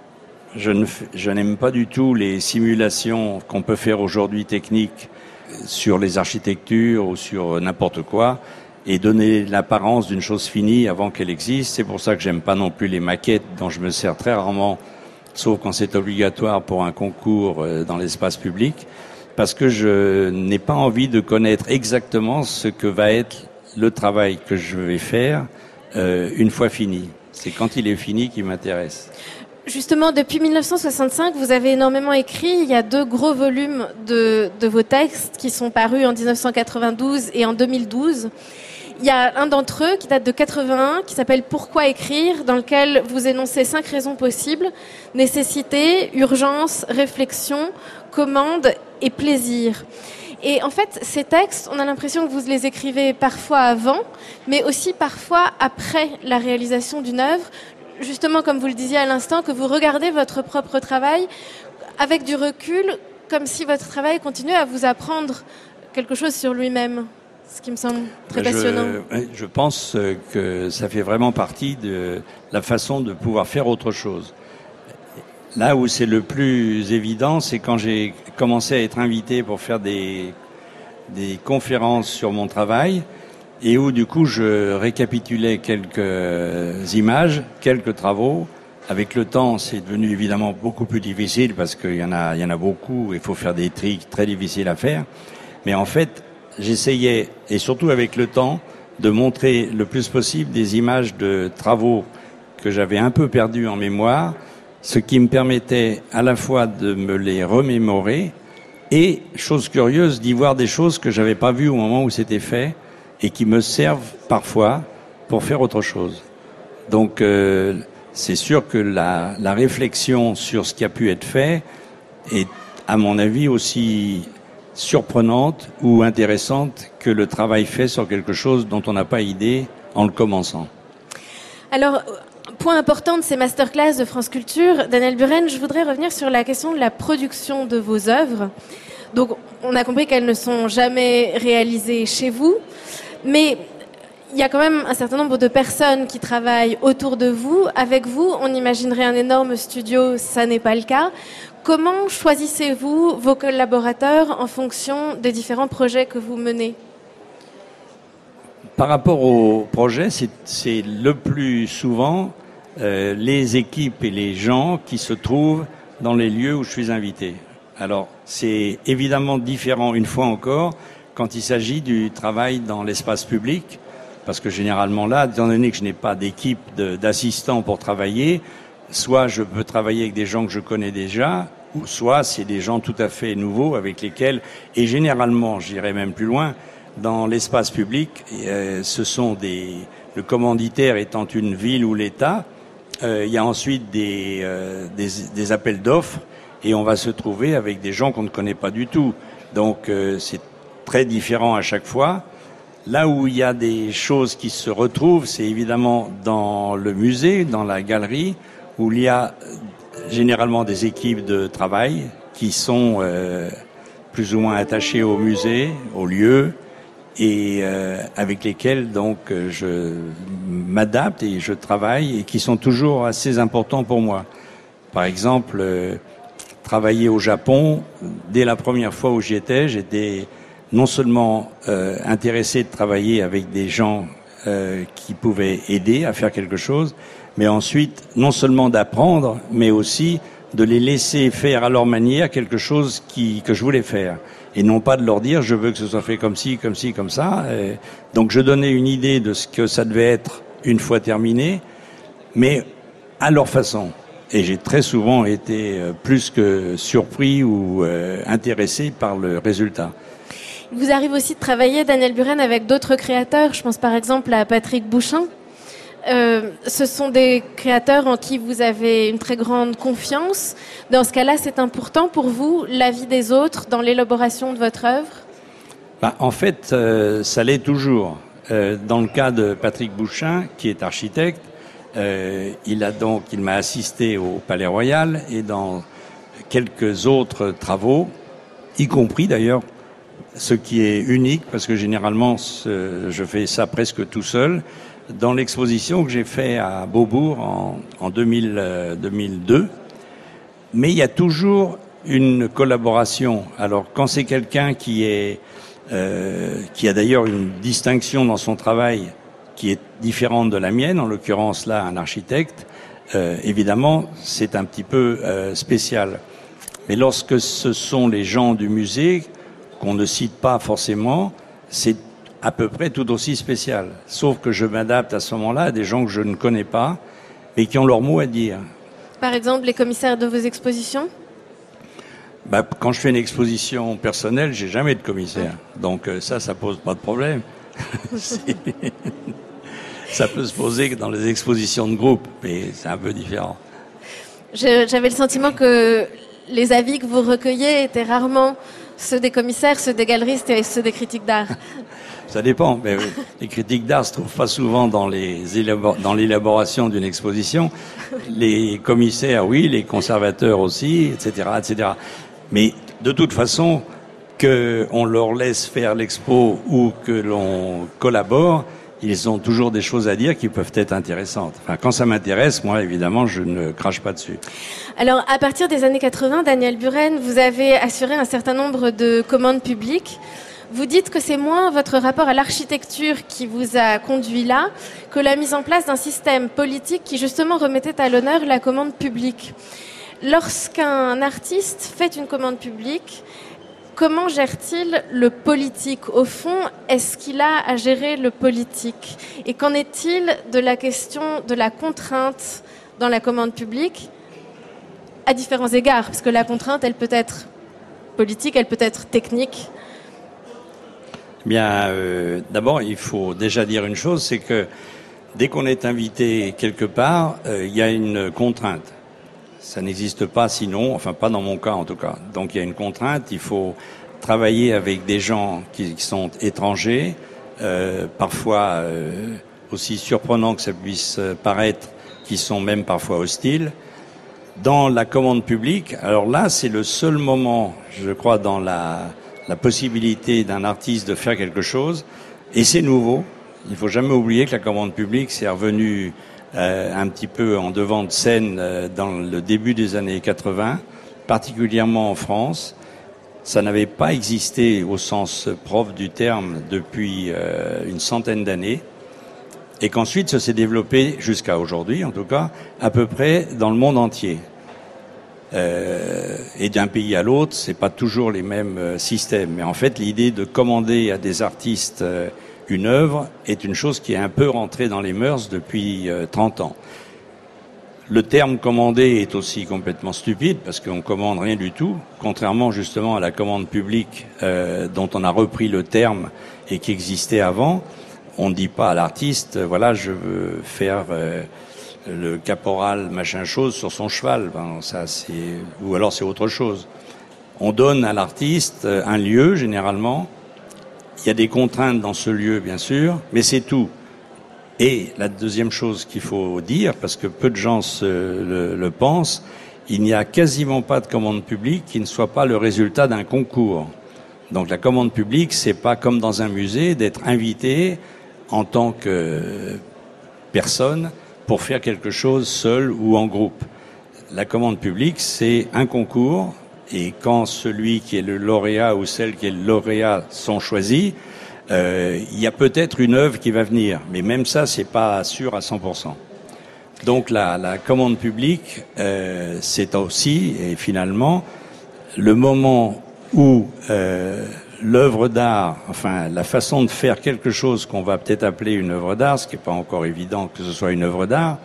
je n'aime pas du tout les simulations qu'on peut faire aujourd'hui techniques sur les architectures ou sur n'importe quoi et donner l'apparence d'une chose finie avant qu'elle existe. C'est pour ça que j'aime pas non plus les maquettes dont je me sers très rarement, sauf quand c'est obligatoire pour un concours dans l'espace public, parce que je n'ai pas envie de connaître exactement ce que va être le travail que je vais faire une fois fini. C'est quand il est fini qui m'intéresse. Justement, depuis 1965, vous avez énormément écrit. Il y a 2 gros volumes de vos textes qui sont parus en 1992 et en 2012. Il y a un d'entre eux qui date de 81, qui s'appelle « Pourquoi écrire ?», dans lequel vous énoncez 5 raisons possibles: nécessité, urgence, réflexion, commande et plaisir. Et en fait, ces textes, on a l'impression que vous les écrivez parfois avant, mais aussi parfois après la réalisation d'une œuvre. Justement, comme vous le disiez à l'instant, que vous regardez votre propre travail avec du recul, comme si votre travail continuait à vous apprendre quelque chose sur lui-même, ce qui me semble très passionnant. Je pense que ça fait vraiment partie de la façon de pouvoir faire autre chose. Là où c'est le plus évident, c'est quand j'ai commencé à être invité pour faire des conférences sur mon travail, et où du coup je récapitulais quelques images, quelques travaux. Avec le temps, c'est devenu évidemment beaucoup plus difficile parce qu'il y en a beaucoup, il faut faire des triks très difficiles à faire. Mais en fait, j'essayais, et surtout avec le temps, de montrer le plus possible des images de travaux que j'avais un peu perdus en mémoire, ce qui me permettait à la fois de me les remémorer et, chose curieuse, d'y voir des choses que j'avais pas vues au moment où c'était fait, et qui me servent parfois pour faire autre chose. Donc c'est sûr que la réflexion sur ce qui a pu être fait est, à mon avis, aussi surprenante ou intéressante que le travail fait sur quelque chose dont on n'a pas idée en le commençant. Alors, point important de ces masterclass de France Culture, Daniel Buren, je voudrais revenir sur la question de la production de vos œuvres. Donc, on a compris qu'elles ne sont jamais réalisées chez vous. Mais il y a quand même un certain nombre de personnes qui travaillent autour de vous. Avec vous, on imaginerait un énorme studio, ça n'est pas le cas. Comment choisissez-vous vos collaborateurs en fonction des différents projets que vous menez ? Par rapport au projet, c'est le plus souvent les équipes et les gens qui se trouvent dans les lieux où je suis invité. Alors, c'est évidemment différent une fois encore quand il s'agit du travail dans l'espace public, parce que généralement là, étant donné que je n'ai pas d'équipe d'assistants pour travailler, soit je peux travailler avec des gens que je connais déjà, ou soit c'est des gens tout à fait nouveaux avec lesquels, et généralement, j'irais même plus loin, dans l'espace public, ce sont le commanditaire étant une ville ou l'État, il y a ensuite des appels d'offres, et on va se trouver avec des gens qu'on ne connaît pas du tout. Donc c'est très différent à chaque fois. Là où il y a des choses qui se retrouvent, c'est évidemment dans le musée, dans la galerie, où il y a généralement des équipes de travail qui sont plus ou moins attachées au musée, au lieu, et avec lesquels donc je m'adapte et je travaille, et qui sont toujours assez importants pour moi. Par exemple, travailler au Japon, dès la première fois où j'y étais, j'étais non seulement intéressé de travailler avec des gens qui pouvaient aider à faire quelque chose, mais ensuite non seulement d'apprendre, mais aussi de les laisser faire à leur manière quelque chose que je voulais faire. Et non pas de leur dire, je veux que ce soit fait comme ci, comme ci, comme ça. Et donc je donnais une idée de ce que ça devait être une fois terminé, mais à leur façon. Et j'ai très souvent été plus que surpris ou intéressé par le résultat. Il vous arrive aussi de travailler, Daniel Buren, avec d'autres créateurs. Je pense par exemple à Patrick Bouchain. Ce sont des créateurs en qui vous avez une très grande confiance. Dans ce cas-là, c'est important pour vous, l'avis des autres dans l'élaboration de votre œuvre ? En fait, ça l'est toujours. Dans le cas de Patrick Bouchain, qui est architecte, il m'a assisté au Palais Royal et dans quelques autres travaux, y compris d'ailleurs, ce qui est unique, parce que généralement, je fais ça presque tout seul, dans l'exposition que j'ai fait à Beaubourg en 2002. Mais il y a toujours une collaboration. Alors, quand c'est quelqu'un qui a d'ailleurs une distinction dans son travail qui est différente de la mienne, en l'occurrence là un architecte, évidemment c'est un petit peu spécial. Mais lorsque ce sont les gens du musée, qu'on ne cite pas forcément, c'est à peu près tout aussi spécial. Sauf que je m'adapte à ce moment-là à des gens que je ne connais pas, mais qui ont leur mot à dire. Par exemple, les commissaires de vos expositions ? Quand je fais une exposition personnelle, j'ai jamais de commissaire. Donc ça pose pas de problème. Ça peut se poser que dans les expositions de groupe, mais c'est un peu différent. J'avais le sentiment que les avis que vous recueillez étaient rarement ceux des commissaires, ceux des galeristes et ceux des critiques d'art. Ça dépend, mais les critiques d'art se trouvent pas souvent dans l'élaboration d'une exposition. Les commissaires, oui, les conservateurs aussi, etc., etc. Mais de toute façon, qu'on leur laisse faire l'expo ou que l'on collabore, ils ont toujours des choses à dire qui peuvent être intéressantes. Enfin, quand ça m'intéresse, moi, évidemment, je ne crache pas dessus. Alors, à partir des années 80, Daniel Buren, vous avez assuré un certain nombre de commandes publiques. Vous dites que c'est moins votre rapport à l'architecture qui vous a conduit là que la mise en place d'un système politique qui, justement, remettait à l'honneur la commande publique. Lorsqu'un artiste fait une commande publique, comment gère-t-il le politique ? Au fond, est-ce qu'il a à gérer le politique ? Et qu'en est-il de la question de la contrainte dans la commande publique à différents égards ? Parce que la contrainte, elle peut être politique, elle peut être technique. Bien, d'abord, il faut déjà dire une chose, c'est que dès qu'on est invité quelque part, il y a une contrainte. Ça n'existe pas sinon, enfin pas dans mon cas en tout cas. Donc il y a une contrainte, il faut travailler avec des gens qui sont étrangers, parfois aussi surprenant que ça puisse paraître, qui sont même parfois hostiles. Dans la commande publique, alors là c'est le seul moment, je crois, dans la possibilité d'un artiste de faire quelque chose, et c'est nouveau. Il faut jamais oublier que la commande publique c'est revenu un petit peu en devant de scène dans le début des années 80, particulièrement en France. Ça n'avait pas existé au sens propre du terme depuis une centaine d'années, et qu'ensuite ça s'est développé jusqu'à aujourd'hui, en tout cas, à peu près dans le monde entier. Et d'un pays à l'autre, c'est pas toujours les mêmes systèmes. Mais en fait, l'idée de commander à des artistes une œuvre est une chose qui est un peu rentrée dans les mœurs depuis 30 ans. Le terme commander est aussi complètement stupide parce qu'on commande rien du tout, contrairement justement à la commande publique dont on a repris le terme et qui existait avant. On ne dit pas à l'artiste, voilà, je veux faire le caporal machin chose sur son cheval. Ben, ça, ou alors c'est autre chose. On donne à l'artiste un lieu généralement. Il y a des contraintes dans ce lieu, bien sûr, mais c'est tout. Et la deuxième chose qu'il faut dire, parce que peu de gens le pensent, il n'y a quasiment pas de commande publique qui ne soit pas le résultat d'un concours. Donc la commande publique, c'est pas comme dans un musée d'être invité en tant que personne pour faire quelque chose seul ou en groupe. La commande publique, c'est un concours. Et quand celui qui est le lauréat ou celle qui est le lauréat sont choisis, il y a peut-être une œuvre qui va venir. Mais même ça, c'est pas sûr à 100%. Donc la commande publique, c'est aussi, et finalement, le moment où l'œuvre d'art, enfin la façon de faire quelque chose qu'on va peut-être appeler une œuvre d'art, ce qui n'est pas encore évident que ce soit une œuvre d'art,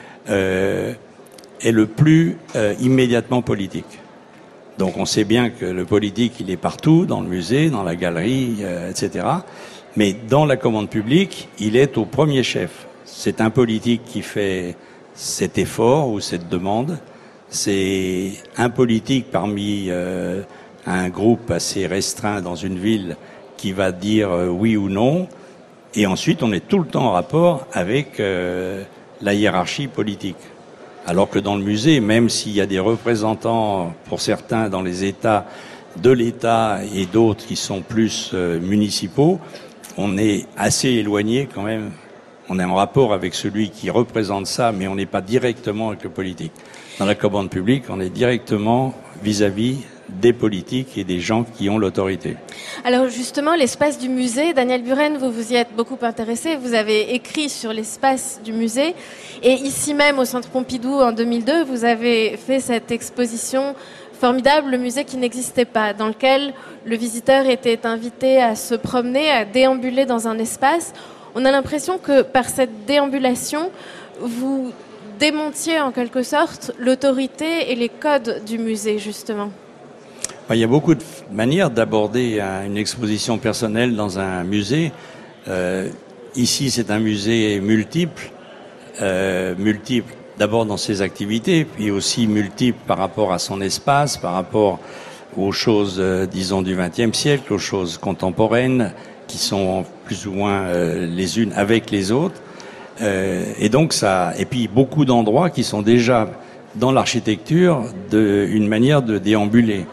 est le plus immédiatement politique. Donc on sait bien que le politique, il est partout, dans le musée, dans la galerie, etc. Mais dans la commande publique, il est au premier chef. C'est un politique qui fait cet effort ou cette demande. C'est un politique parmi un groupe assez restreint dans une ville qui va dire oui ou non. Et ensuite, on est tout le temps en rapport avec la hiérarchie politique. Alors que dans le musée, même s'il y a des représentants, pour certains, dans les États, de l'État et d'autres qui sont plus municipaux, on est assez éloigné quand même. On est en rapport avec celui qui représente ça, mais on n'est pas directement avec le politique. Dans la commande publique, on est directement vis-à-vis des politiques et des gens qui ont l'autorité. Alors justement, l'espace du musée, Daniel Buren, vous vous y êtes beaucoup intéressé, vous avez écrit sur l'espace du musée, et ici même au Centre Pompidou en 2002, vous avez fait cette exposition formidable, le musée qui n'existait pas, dans lequel le visiteur était invité à se promener, à déambuler dans un espace. On a l'impression que par cette déambulation, vous démontiez en quelque sorte l'autorité et les codes du musée, justement. Il y a beaucoup de manières d'aborder une exposition personnelle dans un musée. Ici, c'est un musée multiple d'abord dans ses activités, puis aussi multiple par rapport à son espace, par rapport aux choses, disons, du XXe siècle, aux choses contemporaines, qui sont plus ou moins les unes avec les autres. Et donc et puis beaucoup d'endroits qui sont déjà dans l'architecture une manière de déambuler.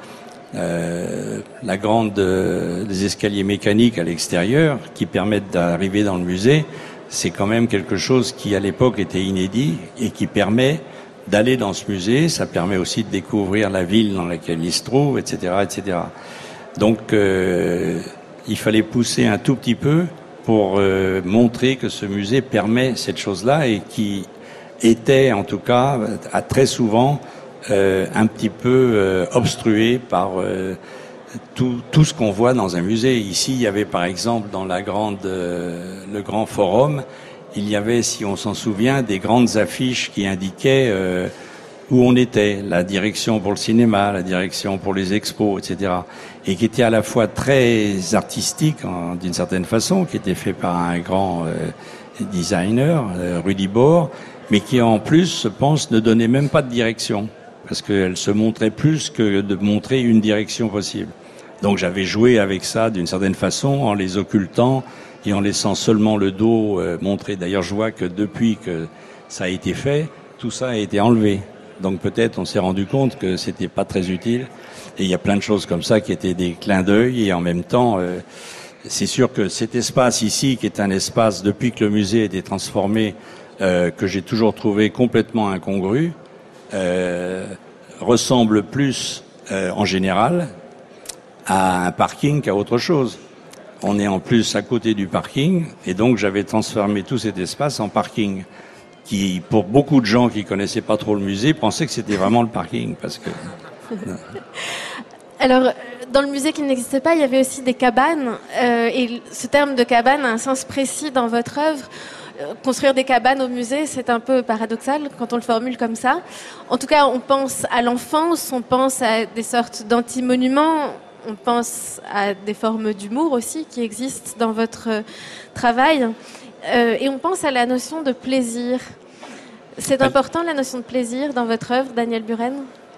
Les escaliers mécaniques à l'extérieur qui permettent d'arriver dans le musée, c'est quand même quelque chose qui à l'époque était inédit et qui permet d'aller dans ce musée. Ça permet aussi de découvrir la ville dans laquelle il se trouve, etc., etc. Donc il fallait pousser un tout petit peu pour montrer que ce musée permet cette chose-là et qui était en tout cas très souvent un petit peu obstrué par tout ce qu'on voit dans un musée. Ici, il y avait par exemple dans le grand forum, il y avait, si on s'en souvient, des grandes affiches qui indiquaient où on était, la direction pour le cinéma, la direction pour les expos, etc. Et qui était à la fois très artistique d'une certaine façon, qui était fait par un grand designer, Rudy Bohr, mais qui en plus, je pense, ne donnait même pas de direction, parce qu'elle se montrait plus que de montrer une direction possible. Donc j'avais joué avec ça d'une certaine façon, en les occultant et en laissant seulement le dos montrer. D'ailleurs, je vois que depuis que ça a été fait, tout ça a été enlevé. Donc peut-être on s'est rendu compte que c'était pas très utile. Et il y a plein de choses comme ça qui étaient des clins d'œil. Et en même temps, c'est sûr que cet espace ici, qui est un espace, depuis que le musée a été transformé, que j'ai toujours trouvé complètement incongru, ressemble plus, en général, à un parking qu'à autre chose. On est en plus à côté du parking, et donc j'avais transformé tout cet espace en parking, qui, pour beaucoup de gens qui connaissaient pas trop le musée, pensaient que c'était vraiment le parking, parce que... Alors, dans le musée qui n'existait pas, il y avait aussi des cabanes, et ce terme de cabane a un sens précis dans votre œuvre. Construire des cabanes au musée, c'est un peu paradoxal quand on le formule comme ça. En tout cas, on pense à l'enfance, on pense à des sortes d'anti-monuments, on pense à des formes d'humour aussi qui existent dans votre travail, et on pense à la notion de plaisir. C'est important, la notion de plaisir dans votre œuvre, Daniel Buren ?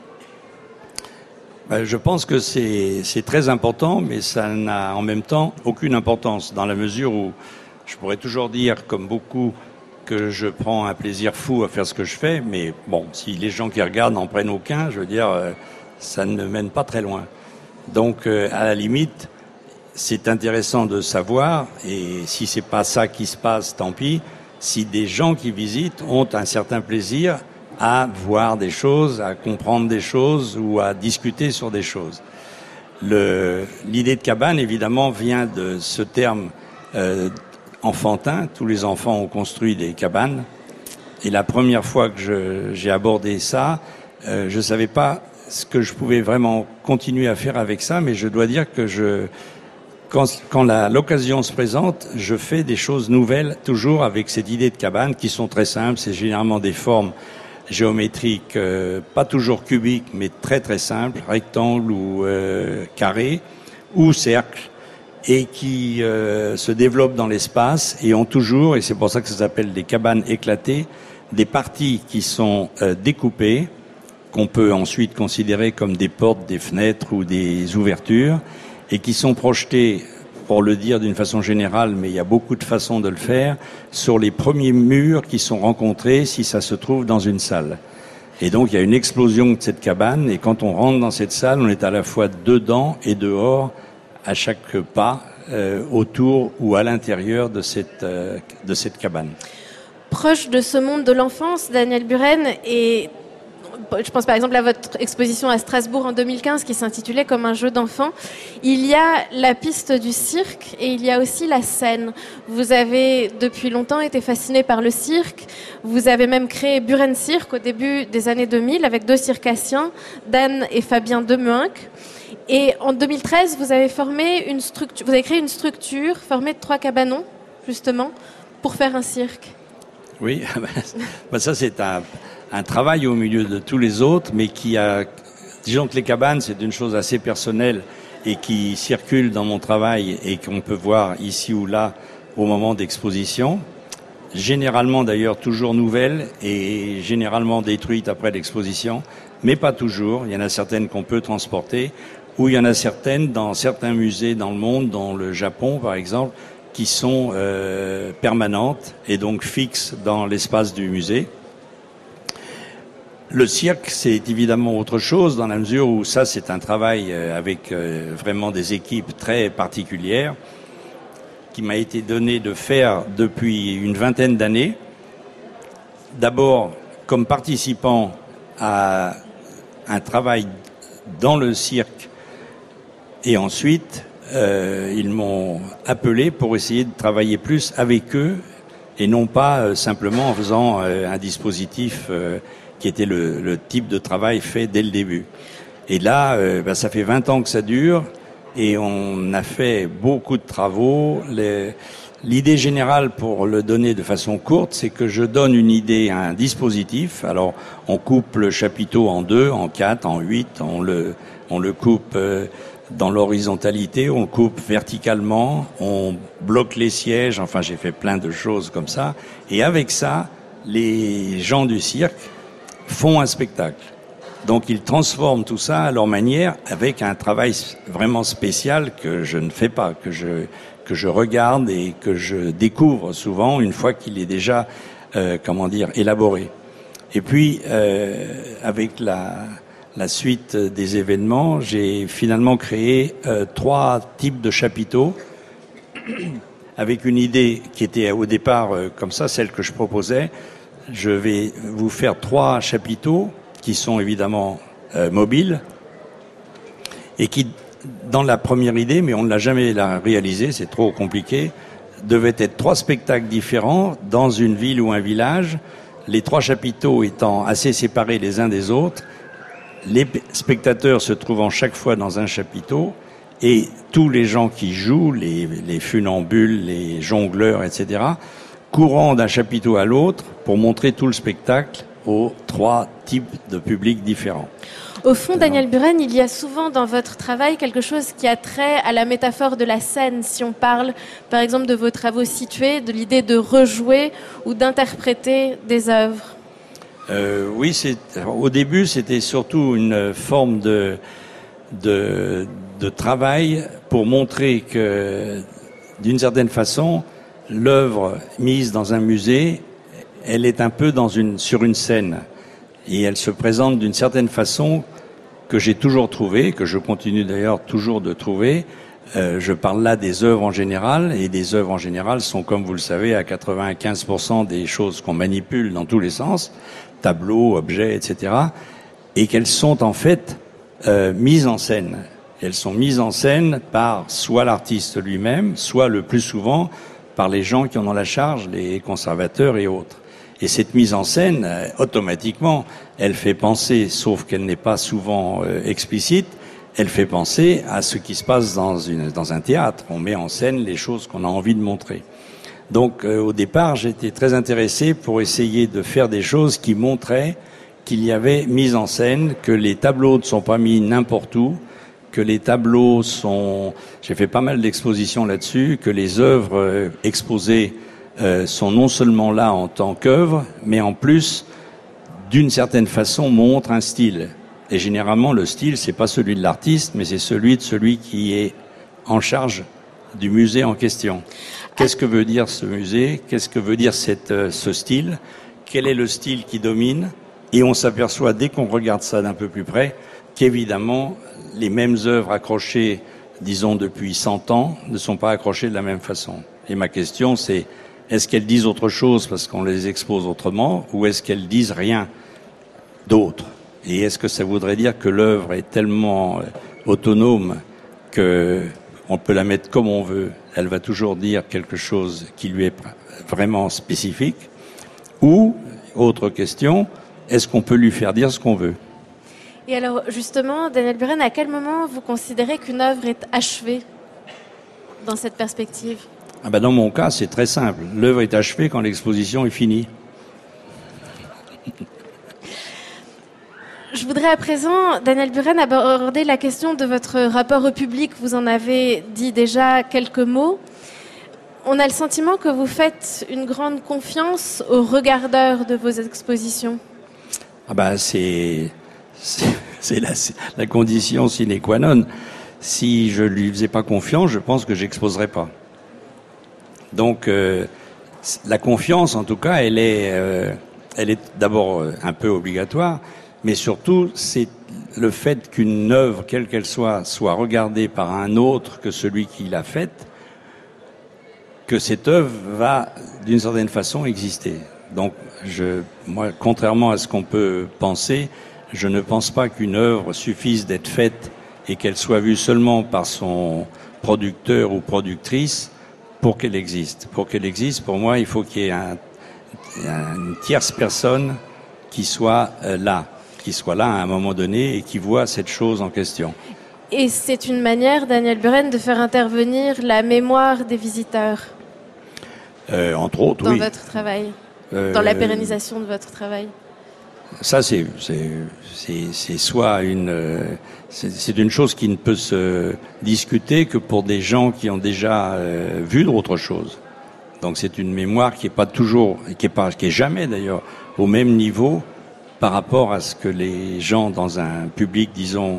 Je pense que c'est très important, mais ça n'a en même temps aucune importance, dans la mesure où je pourrais toujours dire, comme beaucoup, que je prends un plaisir fou à faire ce que je fais, mais bon, si les gens qui regardent n'en prennent aucun, je veux dire, ça ne mène pas très loin. Donc, à la limite, c'est intéressant de savoir, et si c'est pas ça qui se passe, tant pis, si des gens qui visitent ont un certain plaisir à voir des choses, à comprendre des choses ou à discuter sur des choses. L'idée de cabane, évidemment, vient de ce terme enfantin. Tous les enfants ont construit des cabanes. Et la première fois que j'ai abordé ça, je savais pas ce que je pouvais vraiment continuer à faire avec ça, mais je dois dire que quand l'occasion se présente, je fais des choses nouvelles, toujours avec cette idée de cabane qui sont très simples. C'est généralement des formes géométriques, pas toujours cubiques, mais très très simples, rectangles ou carrés ou cercles, et qui se développent dans l'espace et ont toujours, et c'est pour ça que ça s'appelle des cabanes éclatées, des parties qui sont découpées, qu'on peut ensuite considérer comme des portes, des fenêtres ou des ouvertures, et qui sont projetées, pour le dire d'une façon générale, mais il y a beaucoup de façons de le faire, sur les premiers murs qui sont rencontrés si ça se trouve dans une salle. Et donc il y a une explosion de cette cabane, et quand on rentre dans cette salle, on est à la fois dedans et dehors, à chaque pas, autour ou à l'intérieur de cette cabane. Proche de ce monde de l'enfance, Daniel Buren, et je pense par exemple à votre exposition à Strasbourg en 2015 qui s'intitulait Comme un jeu d'enfant. Il y a la piste du cirque et il y a aussi la scène. Vous avez depuis longtemps été fasciné par le cirque. Vous avez même créé Buren Cirque au début des années 2000 avec 2 circassiens, Dan et Fabien Demuynck. Et en 2013, vous avez créé une structure formée de 3 cabanons, justement, pour faire un cirque. Oui, ça c'est un travail au milieu de tous les autres, mais disons que les cabanes, c'est une chose assez personnelle et qui circule dans mon travail et qu'on peut voir ici ou là au moment d'exposition. Généralement d'ailleurs toujours nouvelles et généralement détruites après l'exposition, mais pas toujours. Il y en a certaines qu'on peut transporter, ou il y en a certaines dans certains musées dans le monde, dans le Japon par exemple, qui sont permanentes et donc fixes dans l'espace du musée. Le cirque, c'est évidemment autre chose dans la mesure où ça, c'est un travail avec vraiment des équipes très particulières qui m'a été donné de faire depuis une vingtaine d'années. D'abord, comme participant à un travail dans le cirque, et ensuite, ils m'ont appelé pour essayer de travailler plus avec eux et non pas simplement en faisant un dispositif qui était le type de travail fait dès le début. Et là, ça fait 20 ans que ça dure et on a fait beaucoup de travaux. L'idée générale, pour le donner de façon courte, c'est que je donne une idée à un dispositif. Alors, on coupe le chapiteau en 2, en 4, en 8, on le coupe dans l'horizontalité, on le coupe verticalement, on bloque les sièges, enfin j'ai fait plein de choses comme ça. Et avec ça, les gens du cirque font un spectacle. Donc ils transforment tout ça à leur manière avec un travail vraiment spécial que je ne fais pas, que je regarde et que je découvre souvent une fois qu'il est déjà, élaboré. Et puis, avec la suite des événements, j'ai finalement créé 3 types de chapiteaux avec une idée qui était au départ comme ça, celle que je proposais. Je vais vous faire 3 chapiteaux qui sont évidemment mobiles et qui, dans la première idée, mais on ne l'a jamais réalisé, c'est trop compliqué, devaient être 3 spectacles différents dans une ville ou un village, les 3 chapiteaux étant assez séparés les uns des autres, les spectateurs se trouvant chaque fois dans un chapiteau et tous les gens qui jouent, les funambules, les jongleurs, etc., courant d'un chapiteau à l'autre pour montrer tout le spectacle aux 3 types de publics différents. Au fond, Daniel Buren, il y a souvent dans votre travail quelque chose qui a trait à la métaphore de la scène. Si on parle, par exemple, de vos travaux situés, de l'idée de rejouer ou d'interpréter des œuvres. Oui, au début, c'était surtout une forme de travail pour montrer que, d'une certaine façon, l'œuvre mise dans un musée, elle est un peu sur une scène. Et elle se présente d'une certaine façon que j'ai toujours trouvée, que je continue d'ailleurs toujours de trouver. Je parle là des œuvres en général, et des œuvres en général sont, comme vous le savez, à 95% des choses qu'on manipule dans tous les sens, tableaux, objets, etc., et qu'elles sont en fait mises en scène. Elles sont mises en scène par soit l'artiste lui-même, soit le plus souvent par les gens qui en ont la charge, les conservateurs et autres. Et cette mise en scène, automatiquement, elle fait penser, sauf qu'elle n'est pas souvent explicite, elle fait penser à ce qui se passe dans un théâtre. On met en scène les choses qu'on a envie de montrer. Donc au départ, j'étais très intéressé pour essayer de faire des choses qui montraient qu'il y avait mise en scène, que les tableaux ne sont pas mis n'importe où, que les tableaux sont... J'ai fait pas mal d'expositions là-dessus, que les œuvres exposées sont non seulement là en tant qu'œuvres, mais en plus, d'une certaine façon, montrent un style. Et généralement, le style, c'est pas celui de l'artiste, mais c'est celui qui est en charge du musée en question. Qu'est-ce que veut dire ce musée? Qu'est-ce que veut dire ce style? Quel est le style qui domine? Et on s'aperçoit, dès qu'on regarde ça d'un peu plus près, qu'évidemment, les mêmes œuvres accrochées, disons, depuis 100 ans, ne sont pas accrochées de la même façon. Et ma question, c'est, est-ce qu'elles disent autre chose parce qu'on les expose autrement, ou est-ce qu'elles disent rien d'autre? Et est-ce que ça voudrait dire que l'œuvre est tellement autonome que on peut la mettre comme on veut, elle va toujours dire quelque chose qui lui est vraiment spécifique? Ou, autre question, est-ce qu'on peut lui faire dire ce qu'on veut? Et alors, justement, Daniel Buren, à quel moment vous considérez qu'une œuvre est achevée dans cette perspective? Dans mon cas, c'est très simple. L'œuvre est achevée quand l'exposition est finie. Je voudrais à présent, Daniel Buren, aborder la question de votre rapport au public. Vous en avez dit déjà quelques mots. On a le sentiment que vous faites une grande confiance aux regardeurs de vos expositions. C'est la condition sine qua non. Si je lui faisais pas confiance, je pense que j'exposerais pas. Donc la confiance, en tout cas, elle est d'abord un peu obligatoire, mais surtout c'est le fait qu'une œuvre, quelle qu'elle soit regardée par un autre que celui qui l'a faite, que cette œuvre va d'une certaine façon exister. Donc moi, contrairement à ce qu'on peut penser, je ne pense pas qu'une œuvre suffise d'être faite et qu'elle soit vue seulement par son producteur ou productrice pour qu'elle existe. Pour qu'elle existe, pour moi, il faut qu'il y ait une tierce personne qui soit là à un moment donné et qui voit cette chose en question. Et c'est une manière, Daniel Buren, de faire intervenir la mémoire des visiteurs. Entre autres, dans oui. Votre travail, dans la pérennisation de votre travail. Ça, c'est soit c'est une chose qui ne peut se discuter que pour des gens qui ont déjà vu d'autres choses. Donc c'est une mémoire qui est pas toujours, qui est jamais d'ailleurs au même niveau par rapport à ce que les gens dans un public, disons,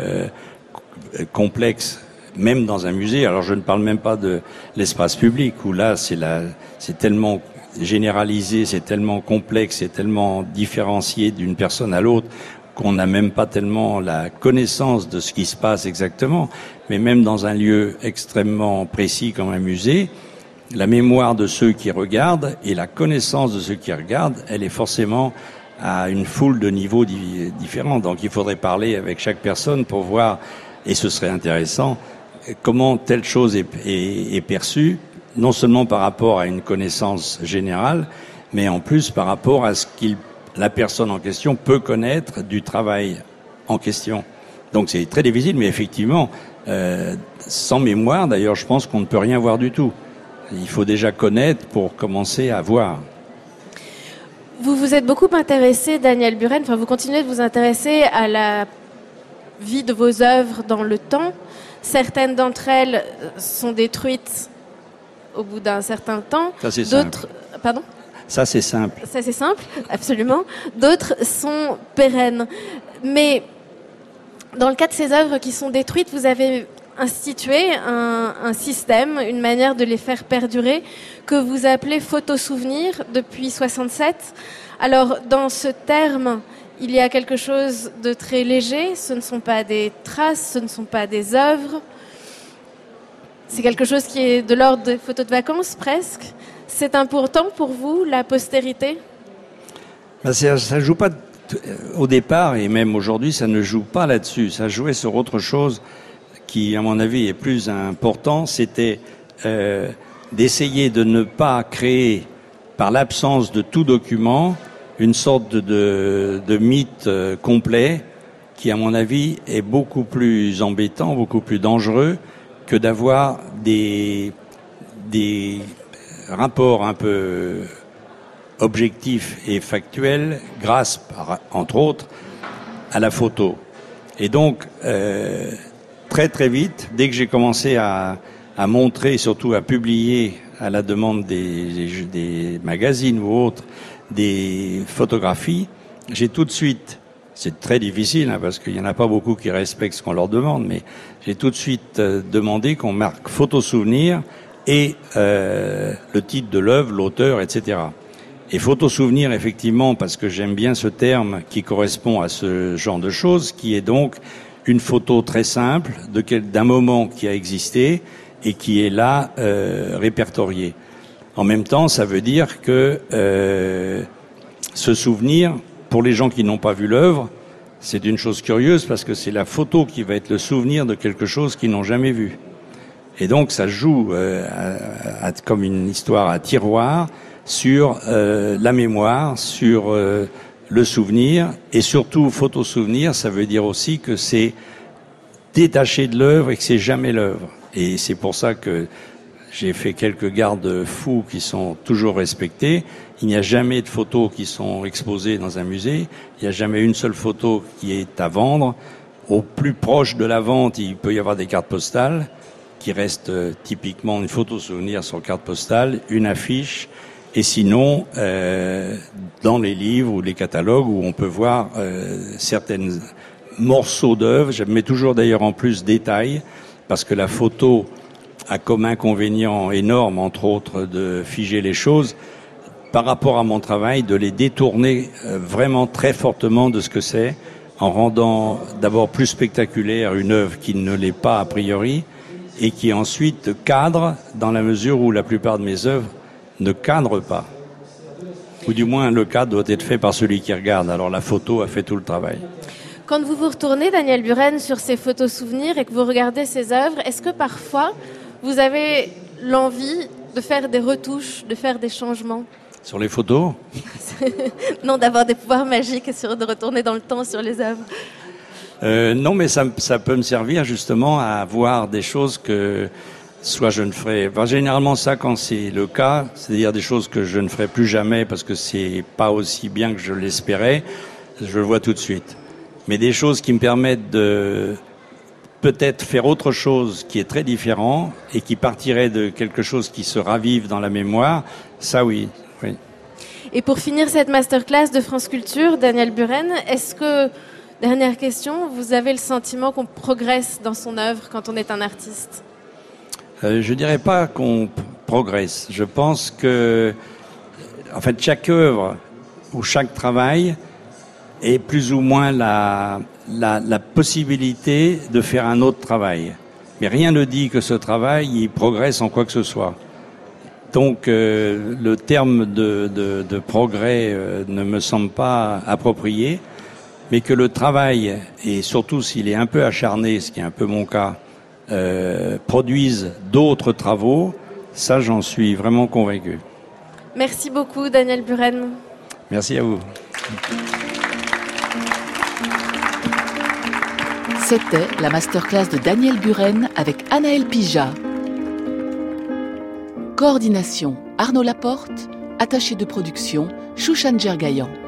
complexe, même dans un musée. Alors je ne parle même pas de l'espace public où là c'est tellement généralisé, c'est tellement complexe, c'est tellement différencié d'une personne à l'autre qu'on n'a même pas tellement la connaissance de ce qui se passe exactement. Mais même dans un lieu extrêmement précis comme un musée, la mémoire de ceux qui regardent et la connaissance de ceux qui regardent, elle est forcément à une foule de niveaux différents. Donc il faudrait parler avec chaque personne pour voir, et ce serait intéressant, comment telle chose est perçue, non seulement par rapport à une connaissance générale, mais en plus par rapport à ce la personne en question peut connaître du travail en question. Donc c'est très difficile, mais effectivement, sans mémoire, d'ailleurs, je pense qu'on ne peut rien voir du tout. Il faut déjà connaître pour commencer à voir. Vous vous êtes beaucoup intéressé, Daniel Buren, vous continuez de vous intéresser à la vie de vos œuvres dans le temps. Certaines d'entre elles sont détruites au bout d'un certain temps. Ça, c'est simple. Pardon ? Ça, c'est simple. Ça, c'est simple, absolument. D'autres sont pérennes. Mais dans le cas de ces œuvres qui sont détruites, vous avez institué un système, une manière de les faire perdurer, que vous appelez photosouvenir depuis 67. Alors, dans ce terme, il y a quelque chose de très léger. Ce ne sont pas des traces, ce ne sont pas des œuvres. C'est quelque chose qui est de l'ordre des photos de vacances, presque. C'est important pour vous, la postérité ? Ça joue pas au départ, et même aujourd'hui, ça ne joue pas là-dessus. Ça jouait sur autre chose qui, à mon avis, est plus important. C'était d'essayer de ne pas créer par l'absence de tout document, une sorte de mythe complet qui, à mon avis, est beaucoup plus embêtant, beaucoup plus dangereux que d'avoir des rapports un peu objectifs et factuels grâce, entre autres, à la photo. Et donc, très très vite, dès que j'ai commencé à montrer, surtout à publier à la demande des magazines ou autres, des photographies, j'ai tout de suite, c'est très difficile hein, parce qu'il n'y en a pas beaucoup qui respectent ce qu'on leur demande, mais j'ai tout de suite demandé qu'on marque photo souvenir et le titre de l'œuvre, l'auteur, etc. Et photo souvenir, effectivement, parce que j'aime bien ce terme qui correspond à ce genre de choses, qui est donc une photo très simple d'un moment qui a existé et qui est là répertorié. En même temps, ça veut dire que ce souvenir, pour les gens qui n'ont pas vu l'œuvre, c'est une chose curieuse parce que c'est la photo qui va être le souvenir de quelque chose qu'ils n'ont jamais vu. Et donc, ça joue comme une histoire à tiroir sur la mémoire, sur le souvenir, et surtout photo souvenir, ça veut dire aussi que c'est détaché de l'œuvre et que c'est jamais l'œuvre. Et c'est pour ça que j'ai fait quelques garde-fous qui sont toujours respectés. Il n'y a jamais de photos qui sont exposées dans un musée. Il n'y a jamais une seule photo qui est à vendre. Au plus proche de la vente, il peut y avoir des cartes postales qui restent typiquement une photo souvenir sur carte postale, une affiche, et sinon dans les livres ou les catalogues où on peut voir certains morceaux d'œuvres. Je mets toujours d'ailleurs en plus détails parce que la photo a comme inconvénient énorme, entre autres, de figer les choses par rapport à mon travail, de les détourner vraiment très fortement de ce que c'est, en rendant d'abord plus spectaculaire une œuvre qui ne l'est pas a priori et qui ensuite cadre dans la mesure où la plupart de mes œuvres ne cadrent pas. Ou du moins, le cadre doit être fait par celui qui regarde. Alors la photo a fait tout le travail. Quand vous vous retournez, Daniel Buren, sur ces photos souvenirs et que vous regardez ces œuvres, est-ce que parfois vous avez l'envie de faire des retouches, de faire des changements? Sur les photos? Non, d'avoir des pouvoirs magiques et de retourner dans le temps sur les œuvres. Non, mais ça peut me servir justement à voir des choses que soit je ne ferai... Enfin, généralement ça, quand c'est le cas, c'est-à-dire des choses que je ne ferai plus jamais parce que c'est pas aussi bien que je l'espérais, je le vois tout de suite. Mais des choses qui me permettent de peut-être faire autre chose qui est très différent et qui partirait de quelque chose qui se ravive dans la mémoire, ça oui. Et pour finir cette masterclass de France Culture, Daniel Buren, est-ce que, dernière question, vous avez le sentiment qu'on progresse dans son œuvre quand on est un artiste? Je dirais pas qu'on progresse. Je pense que, en fait, chaque œuvre ou chaque travail est plus ou moins la possibilité de faire un autre travail. Mais rien ne dit que ce travail, il progresse en quoi que ce soit. Donc, le terme de progrès ne me semble pas approprié, mais que le travail, et surtout s'il est un peu acharné, ce qui est un peu mon cas, produisent d'autres travaux, ça j'en suis vraiment convaincu. Merci beaucoup Daniel Buren. Merci à vous. C'était la masterclass de Daniel Buren avec Anaël Pija. Coordination Arnaud Laporte, attaché de production Chouchan Djergayan.